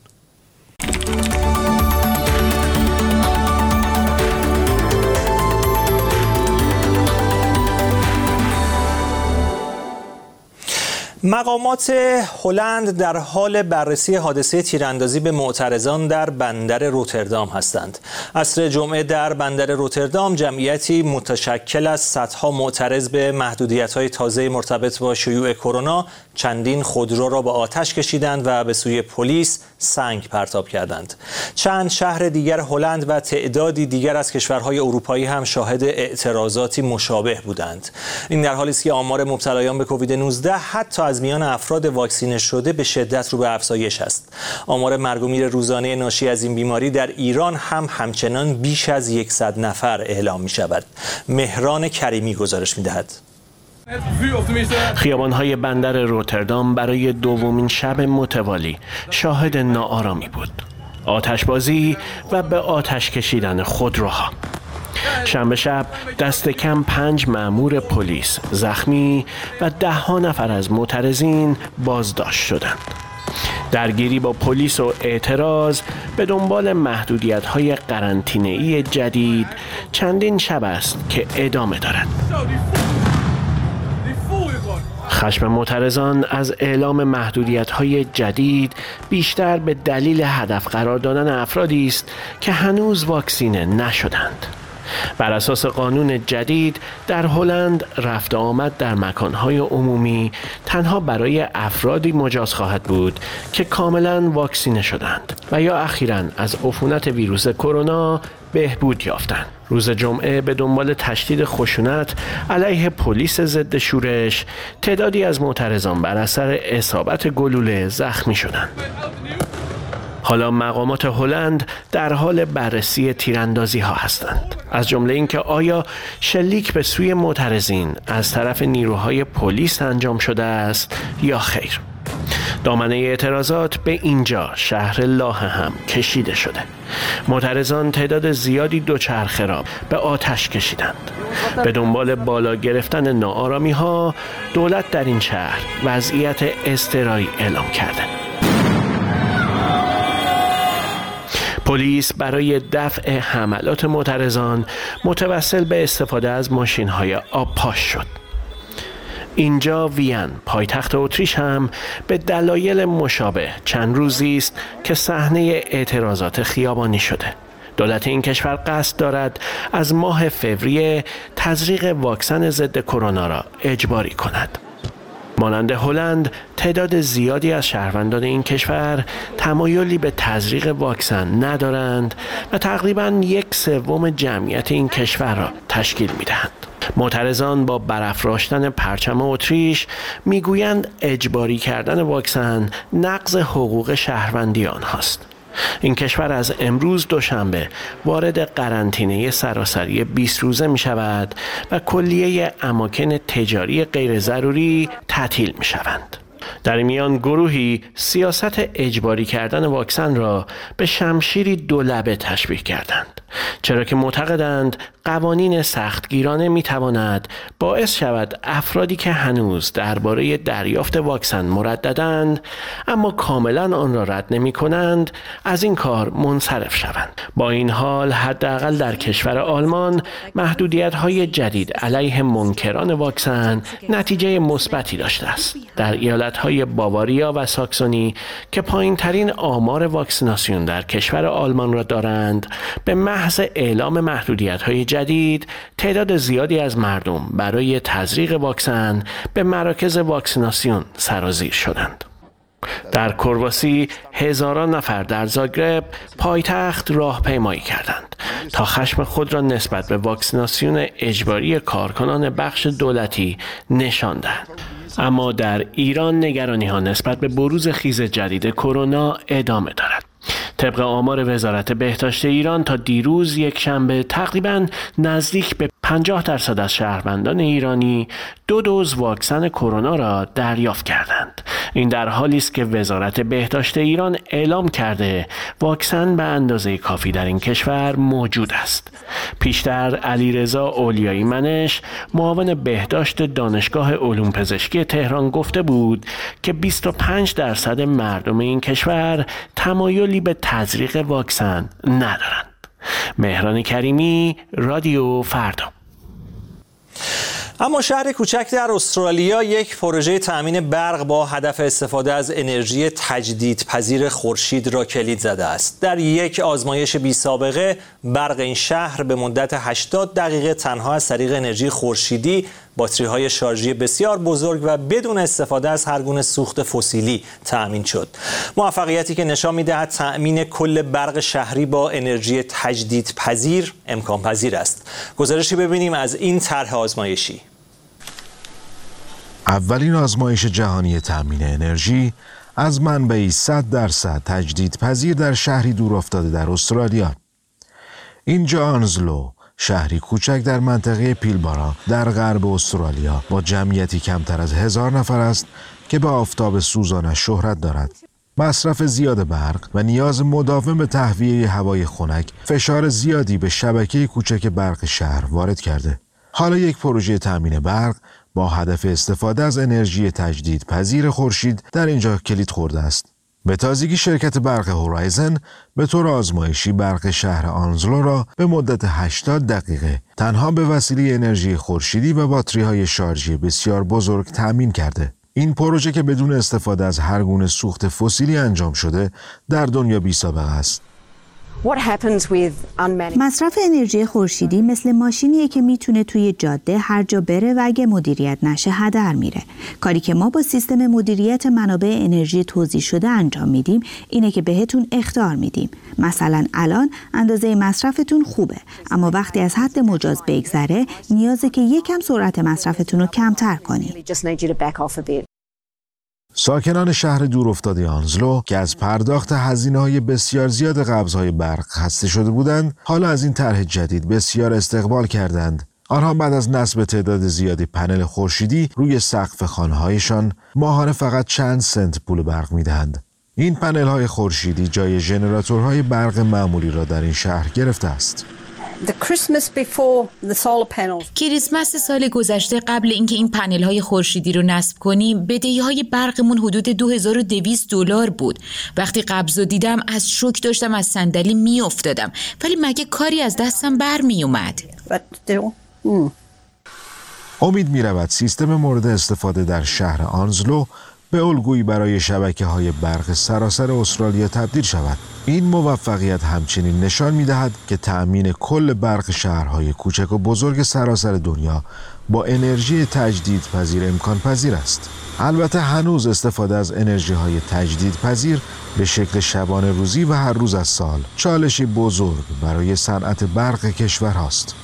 مقامات هلند در حال بررسی حادثه تیراندازی به معترضان در بندر روتردام هستند. عصر جمعه در بندر روتردام جمعیتی متشکل از صدها معترض به محدودیت‌های تازه مرتبط با شیوع کرونا چندین خودرو را به آتش کشیدند و به سوی پلیس سنگ پرتاب کردند. چند شهر دیگر هلند و تعدادی دیگر از کشورهای اروپایی هم شاهد اعتراضاتی مشابه بودند. این در حالی است که آمار مبتلایان به کووید 19 حتی از میان افراد واکسینه شده به شدت رو به افزایش است. آمار مرگ و میر روزانه ناشی از این بیماری در ایران هم همچنان بیش از 100 نفر اعلام می شود. مهران کریمی گزارش می دهد. خیابان‌های بندر روتردام برای دومین شب متوالی شاهد ناآرامی بود. آتشبازی و به آتش کشیدن خودروها. شنبه شب دست کم 5 مأمور پلیس زخمی و 10 نفر از معترضین بازداشت شدند. درگیری با پلیس و اعتراض به دنبال محدودیت‌های قرنطینه‌ای جدید چندین شب است که ادامه دارد. خشم معترضان از اعلام محدودیت‌های جدید بیشتر به دلیل هدف قرار دادن افرادی است که هنوز واکسینه نشدند. بر اساس قانون جدید در هلند رفت آمد در مکانهای عمومی تنها برای افرادی مجاز خواهد بود که کاملا واکسینه شدند و یا اخیراً از عفونت ویروس کرونا بهبود یافتند. روز جمعه به دنبال تشدید خشونت علیه پلیس ضد شورش تعدادی از معترضان بر اثر اصابت گلوله زخمی شدند. حالا مقامات هلند در حال بررسی تیراندازی ها هستند، از جمله اینکه آیا شلیک به سوی معترضین از طرف نیروهای پلیس انجام شده است یا خیر. دامنه اعتراضات به اینجا شهر لاهه هم کشیده شده. معترضان تعداد زیادی دوچرخه را به آتش کشیدند. به دنبال بالا گرفتن ناآرامی ها دولت در این شهر وضعیت اضطراری اعلام کرده. پلیس برای دفع حملات معترضان متوسل به استفاده از ماشین‌های آبپاش شد. اینجا وین، پایتخت اتریش هم به دلایل مشابه چند روزی است که صحنه اعتراضات خیابانی شده. دولت این کشور قصد دارد از ماه فوریه تزریق واکسن ضد کرونا را اجباری کند. مانند هلند تعداد زیادی از شهروندان این کشور تمایلی به تزریق واکسن ندارند و تقریباً 1/3 جمعیت این کشور را تشکیل می‌دهند. معترضان با برافراشتن پرچم اتریش میگویند اجباری کردن واکسن نقض حقوق شهروندی آنهاست. این کشور از امروز دوشنبه وارد قرنطینه سراسری 20 روزه می شود و کلیه اماکن تجاری غیر ضروری تعطیل می شوند. در این میان گروهی سیاست اجباری کردن واکسن را به شمشیری دولبه تشبیه کردند، چرا که معتقدند قوانین سختگیرانه میتواند باعث شود افرادی که هنوز درباره دریافت واکسن مرددند اما کاملا آن را رد نمی کنند از این کار منصرف شوند. با این حال حداقل در کشور آلمان محدودیت‌های جدید علیه منکران واکسن نتیجه مثبتی داشته است. در ایالت‌های باواریا و ساکسونی که پایین‌ترین آمار واکسیناسیون در کشور آلمان را دارند، به محض اعلام محدودیت‌های جدید تعداد زیادی از مردم برای تزریق واکسن به مراکز واکسیناسیون سرازیر شدند. در کرواسی هزاران نفر در زاگرب پایتخت راهپیمایی کردند تا خشم خود را نسبت به واکسیناسیون اجباری کارکنان بخش دولتی نشان دهند. اما در ایران نگرانی‌ها نسبت به بروز خیز جدید کرونا ادامه دارد. طبق آمار وزارت بهداشت ایران تا دیروز یک شنبه تقریباً نزدیک به 50% از شهروندان ایرانی 2 دوز واکسن کرونا را دریافت کردند. این در حالی است که وزارت بهداشت ایران اعلام کرده واکسن به اندازه کافی در این کشور موجود است. پیشتر علیرضا اولیایی منش، معاون بهداشت دانشگاه علوم پزشکی تهران گفته بود که 25% مردم این کشور تمایلی به تزریق واکسن ندارند. مهران کریمی، رادیو فردا. اما شهر کوچک در استرالیا یک پروژه تأمین برق با هدف استفاده از انرژی تجدیدپذیر خورشید را کلید زده است. در یک آزمایش بی سابقه برق این شهر به مدت 80 دقیقه تنها از طریق انرژی خورشیدی، باتری‌های شارژی بسیار بزرگ و بدون استفاده از هر گونه سوخت فسیلی تأمین شد. موفقیتی که نشان می‌دهد تأمین کل برق شهری با انرژی تجدیدپذیر امکان پذیر است. گزارشی ببینیم از این طرح آزمایشی. اولین آزمایش جهانی تأمین انرژی از منبعی 100% تجدیدپذیر در شهری دورافتاده در استرالیا. این جانزلو شهری کوچک در منطقه پیلبارا در غرب استرالیا با جمعیتی کمتر از 1000 نفر است که به آفتاب سوزانش شهرت دارد. مصرف زیاد برق و نیاز مداوم به تهویه هوای خنک فشار زیادی به شبکه کوچک برق شهر وارد کرده. حالا یک پروژه تامین برق با هدف استفاده از انرژی تجدیدپذیر خورشید در اینجا کلید خورده است. به تازگی شرکت برق هورایزن به طور آزمایشی برق شهر آنزلو را به مدت 80 دقیقه تنها به وسیله انرژی خورشیدی و باتری‌های شارژی بسیار بزرگ تأمین کرده. این پروژه که بدون استفاده از هر گونه سوخت فسیلی انجام شده در دنیا بی‌سابقه است. مصرف انرژی خورشیدی مثل ماشینیه که میتونه توی جاده هر جا بره و اگه مدیریت نشه هدر میره. کاری که ما با سیستم مدیریت منابع انرژی توزیع شده انجام میدیم اینه که بهتون اخطار میدیم. مثلا الان اندازه مصرفتون خوبه، اما وقتی از حد مجاز بگذره نیازه که یکم سرعت مصرفتون رو کمتر کنیم. ساکنان شهر دورافتاده آنزلو که از پرداخت هزینه‌های بسیار زیاد قبض‌های برق خسته شده بودند، حالا از این طرح جدید بسیار استقبال کردند. آنها بعد از نصب تعداد زیادی پنل خورشیدی روی سقف خانه‌هایشان ماهانه فقط چند سنت پول برق می‌دهند. این پنل‌های خورشیدی جای ژنراتورهای برق معمولی را در این شهر گرفته است. کریسمس سال گذشته قبل اینکه این پنل‌های خورشیدی رو نصب کنیم بدهی‌های برقمون حدود $2200 بود. وقتی قبض رو دیدم از شوک داشتم از صندلی میافتادم، ولی مگه کاری از دستم برمیومد؟ امید می‌رود سیستم مورد استفاده در شهر آنزلو به الگویی برای شبکه‌های برق سراسر استرالیا تبدیل شود. این موفقیت همچنین نشان می‌دهد که تأمین کل برق شهرهای کوچک و بزرگ سراسر دنیا با انرژی تجدیدپذیر امکان پذیر است. البته هنوز استفاده از انرژی‌های تجدیدپذیر به شکل شبانه روزی و هر روز از سال چالشی بزرگ برای صنعت برق کشور هاست.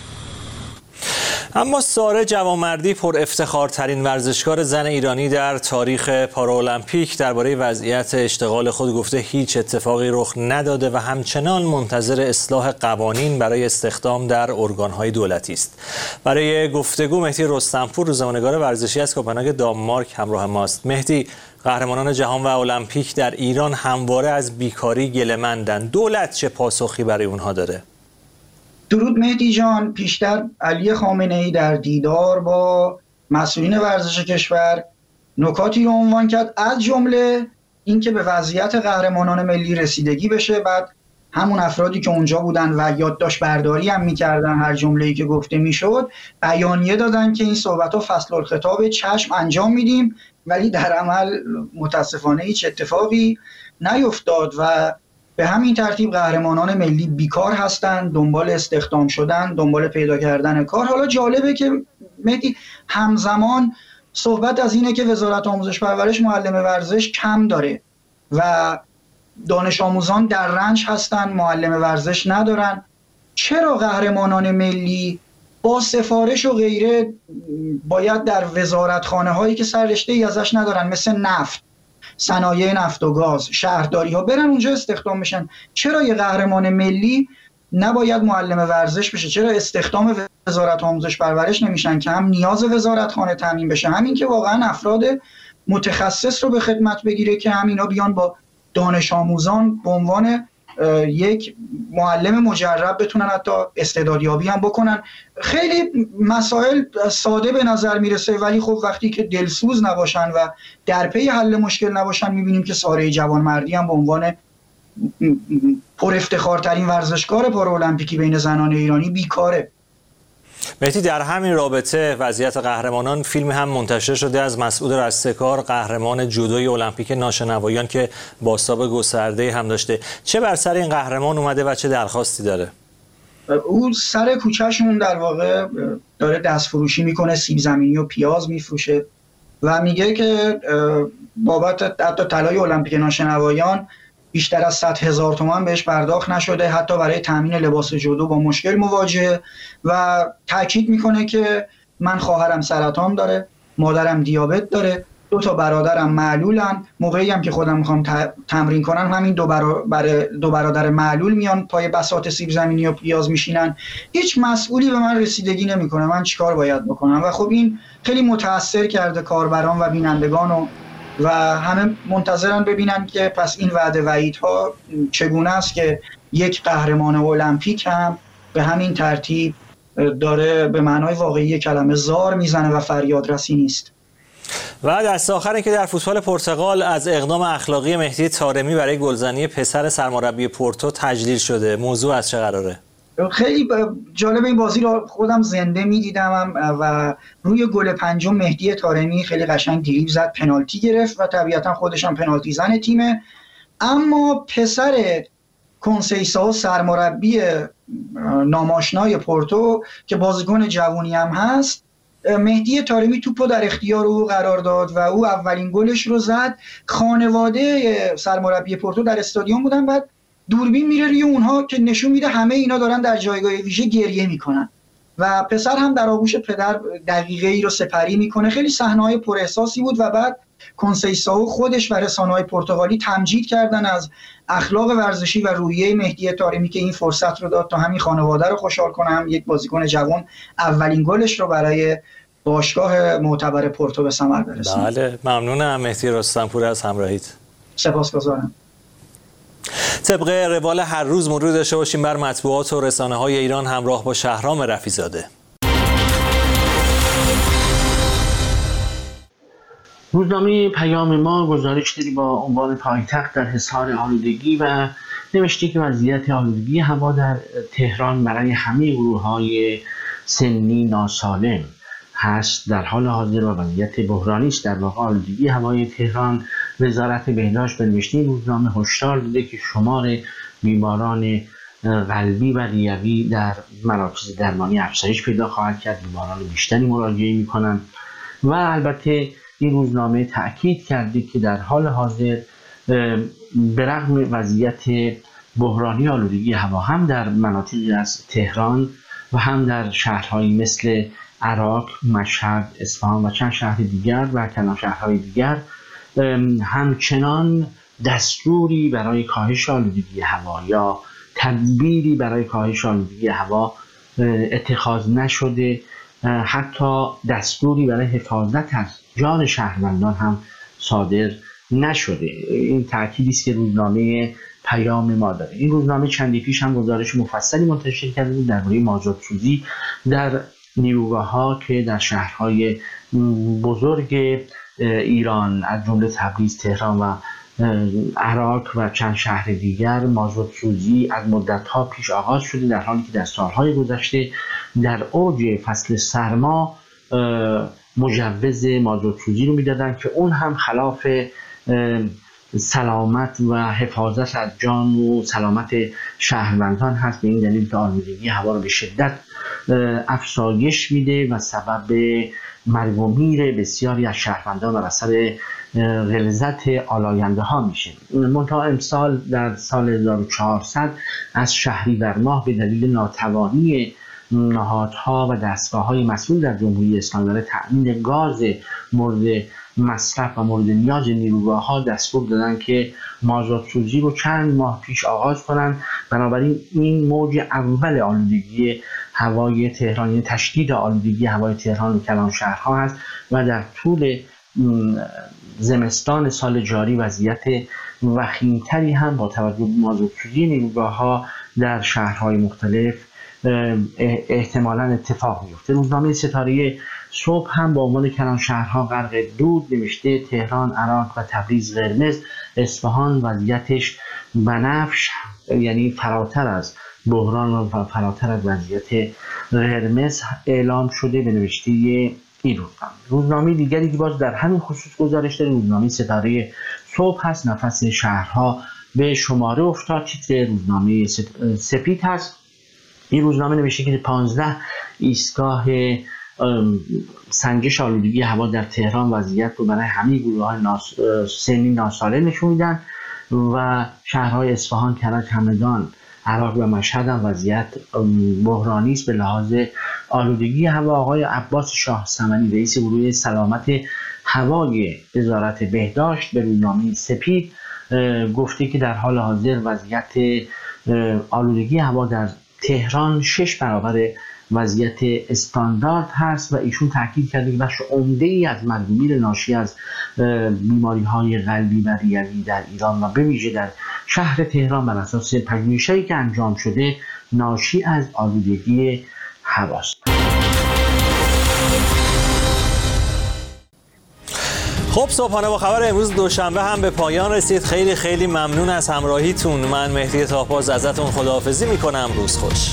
اما ساره جوانمردی پر افتخارترین ورزشکار زن ایرانی در تاریخ پارالمپیک درباره وضعیت اشتغال خود گفته هیچ اتفاقی رخ نداده و همچنان منتظر اصلاح قوانین برای استخدام در ارگان‌های دولتی است. برای گفتگو مهدی رستمپور روزنامه‌نگار ورزشی از کوپنهاگ دانمارک همراه ماست. مهدی، قهرمانان جهان و المپیک در ایران همواره از بیکاری گله‌مندند. دولت چه پاسخی برای اونها داره؟ درود مهدی جان. پیشتر علی خامنه‌ای در دیدار با مسئولین ورزش کشور نکاتی رو عنوان کرد، از جمله اینکه به وضعیت قهرمانان ملی رسیدگی بشه. بعد همون افرادی که اونجا بودن و یادداشت برداری هم می‌کردن هر جمله‌ای که گفته میشد، بیانیه دادن که این صحبت‌ها فصل الخطاب چشم انجام میدیم، ولی در عمل متاسفانه هیچ اتفاقی نیفتاد و به همین ترتیب قهرمانان ملی بیکار هستند، دنبال استخدام شدن، دنبال پیدا کردن کار. حالا جالبه که مهدی همزمان صحبت از اینه که وزارت آموزش پرورش معلم ورزش کم داره و دانش آموزان در رنج هستن، معلم ورزش ندارن. چرا قهرمانان ملی با سفارش و غیره باید در وزارتخانه هایی که سررشته‌ای ازش ندارن، مثل نفت، صنایع نفت و گاز، شهرداری ها، برن اونجا استخدام بشن؟ چرا یه قهرمان ملی نباید معلم ورزش بشه؟ چرا استخدام وزارت آموزش پرورش نمیشن که هم نیاز وزارتخانه تامین بشه، همین که واقعا افراد متخصص رو به خدمت بگیره که همینا بیان با دانش آموزان به عنوان یک معلم مجرب بتونن حتی استعدادیابی هم بکنن. خیلی مسائل ساده به نظر میرسه، ولی خب وقتی که دلسوز نباشن و در پی حل مشکل نباشن، میبینیم که ساره جوانمردی هم به عنوان پر افتخارترین ورزشکار پارالمپیکی بین زنان ایرانی بیکاره. مهدی، در همین رابطه وضعیت قهرمانان فیلم هم منتشر شده از مسعود رستگار، قهرمان جودوی المپیک ناشنوایان که بازتاب گسترده هم داشته. چه بر سر این قهرمان اومده و چه درخواستی داره؟ او سر کوچه‌شون در واقع داره دست فروشی میکنه، سیب زمینی و پیاز میفروشه و میگه که بابت حتی طلای المپیک ناشنوایان بیشتر از 100,000 تومان بهش پرداخت نشده، حتی برای تامین لباس جودو با مشکل مواجهه و تاکید میکنه که من خواهرم سرطان داره، مادرم دیابت داره 2 تا برادرم معلولن، موقعی هم که خودم میخوام تمرین کنم همین 2 برادر معلول میان پای بساط سیب زمینی و پیاز میشینن، هیچ مسئولی به من رسیدگی نمیکنه من چیکار باید بکنم. و خب این خیلی متاثر کرده کاربران و بینندگان و همه منتظرن ببینن که پس این وعده وعیدها چگونه است که یک قهرمان المپیک هم به همین ترتیب داره به معنای واقعی کلمه زار میزنه و فریاد رسی نیست. و دست آخری که در فوتبال پرتغال از اقدام اخلاقی مهدی طارمی برای گلزنی پسر سرمربی پورتو تجلیل شده. موضوع از چه قراره؟ خیلی جالب، این بازی رو خودم زنده میدیدم و روی گل 5 مهدی طارمی خیلی قشنگ دریبل زد، پنالتی گرفت و طبیعتا خودش هم پنالتی زن تیمه. اما پسر کنسیساو سرمربی ناماشنای پورتو که بازیکن جوونی هم هست، مهدی طارمی توپو در اختیار او قرار داد و او اولین گلش رو زد. خانواده سرمربی پورتو در استادیوم بودن، بعد دوربین میره روی اونها که نشون میده همه اینا دارن در جایگاه ویژه گریه میکنن و پسر هم در آغوش پدر دقیقه ای رو سپری میکنه. خیلی صحنه‌های پر احساسی بود و بعد کنسیساو خودش و رسانه‌های پرتغالی تمجید کردن از اخلاق ورزشی و روحیه مهدی طارمی که این فرصت رو داد تا همین خانواده رو خوشحال کنه، هم یک بازیکن جوان اولین گلش رو برای باشگاه معتبر پورتو به ثمر برسونه. بله، ممنونم مهدی رستمپور از همراهیت. سپاسگزارم. طبق روال هر روز مرور داشته باشیم بر مطبوعات و رسانه‌های ایران همراه با شهرام رفیزاده. روزنامه پیام ما گزارش داری با عنوان پایتخت در حصار آلودگی و نوشته که وضعیت آلودگی هوا در تهران برای همه گروه‌های سنی ناسالم هست. در حال حاضر و وضعیت بحرانی است. در واقع آلودگی هوای تهران، وزارت بهداشت به نوشته روزنامه هشدار داده که شمار بیماران قلبی و ریوی در مراکز درمانی افزایش پیدا خواهد کرد. بیماران بیشتری مراجعه می‌کنند و البته این روزنامه تأکید کرده که در حال حاضر به رغم وضعیت بحرانی آلودگی هوا هم در مناطقی از تهران و هم در شهرهایی مثل عراق، مشهد، اصفهان و چند شهر دیگر و کلان شهرهای دیگر همچنان دستوری برای کاهش آلودگی هوا یا تدبیری برای کاهش آلودگی هوا اتخاذ نشده. حتی دستوری برای حفاظت از جان شهروندان هم صادر نشده. این تأکیدی است که روزنامه پیام ما داره. این روزنامه چندی پیش هم گزارش مفصلی منتشر کرده بود درباره مازادسوزی در نیروگاه‌ها که در شهرهای بزرگ ایران از جمله تبریز، تهران و عراق و چند شهر دیگر مازادسوزی از مدت‌ها پیش آغاز شده، در حالی که در سال‌های گذشته در اوج فصل سرما مجوز مازادسوزی رو میدادن که اون هم خلاف سلامت و حفاظت از جان و سلامت شهروندان هست. به این دلیل که آلودگی هوا رو به شدت افزایش میده و سبب مرگ و میر بسیاری از شهروندان بر اثر غلظت آلاینده ها میشه. منتها امسال در سال 1400 از شهریور ماه به دلیل ناتوانی نهادها و دستگاه‌های مسئول در جمهوری اسلامی برای تأمین گاز مورد مصرف و مورد نیاز نیروگاه‌ها دستور دادن که مازادسوزی رو چند ماه پیش آغاز کنند. بنابراین این موج اول آلودگی هوای تهران، یعنی تشدید آلودگی هوای تهران و کلان شهرها هست و در طول زمستان سال جاری وضعیت وخیم‌تری هم با توجه به مازادسوزی نیروگاه‌ها در شهرهای مختلف احتمالاً اتفاق میفته. روزنامه ستاره صبح هم با عنوان کلان شهرها غرق دود نوشته تهران، عراق و تبریز قرمز، اصفهان وضعیتش بنفش، یعنی فراتر از بحران و فراتر از وضعیت قرمز اعلام شده به نوشته این روزنامه دیگری که باز در همین خصوص گزارش داره روزنامه ستاره صبح هست. نفس شهرها به شماره افتاد، تیتر روزنامه سپید هست. این روزنامه نوشته که 15 ایستگاه سنجش آلودگی هوا در تهران وضعیت رو برای همه گروه‌های سنی ناسالم نشون میدن و شهرهای اصفهان، کرج، همدان، عراق و مشهد هم وضعیت بحرانی است به لحاظ آلودگی هوا. آقای عباس شاه سمنی رئیس گروه سلامت هوای وزارت بهداشت به روزنامه سپید گفته که در حال حاضر وضعیت آلودگی هوا در تهران 6 برابر وضعیت استاندارد هست و ایشون تاکید کرده که بخش عمده‌ای از مرگ و میر ناشی از بیماری‌های قلبی و ریوی در ایران و به ویژه در شهر تهران بر اساس پژوهش‌هایی که انجام شده ناشی از آلودگی هواست. خب صبحانه با خبر امروز دوشنبه هم به پایان رسید. خیلی ممنون از همراهیتون. من مهدی طاه‌باز ازتون خداحافظی میکنم. روز خوش.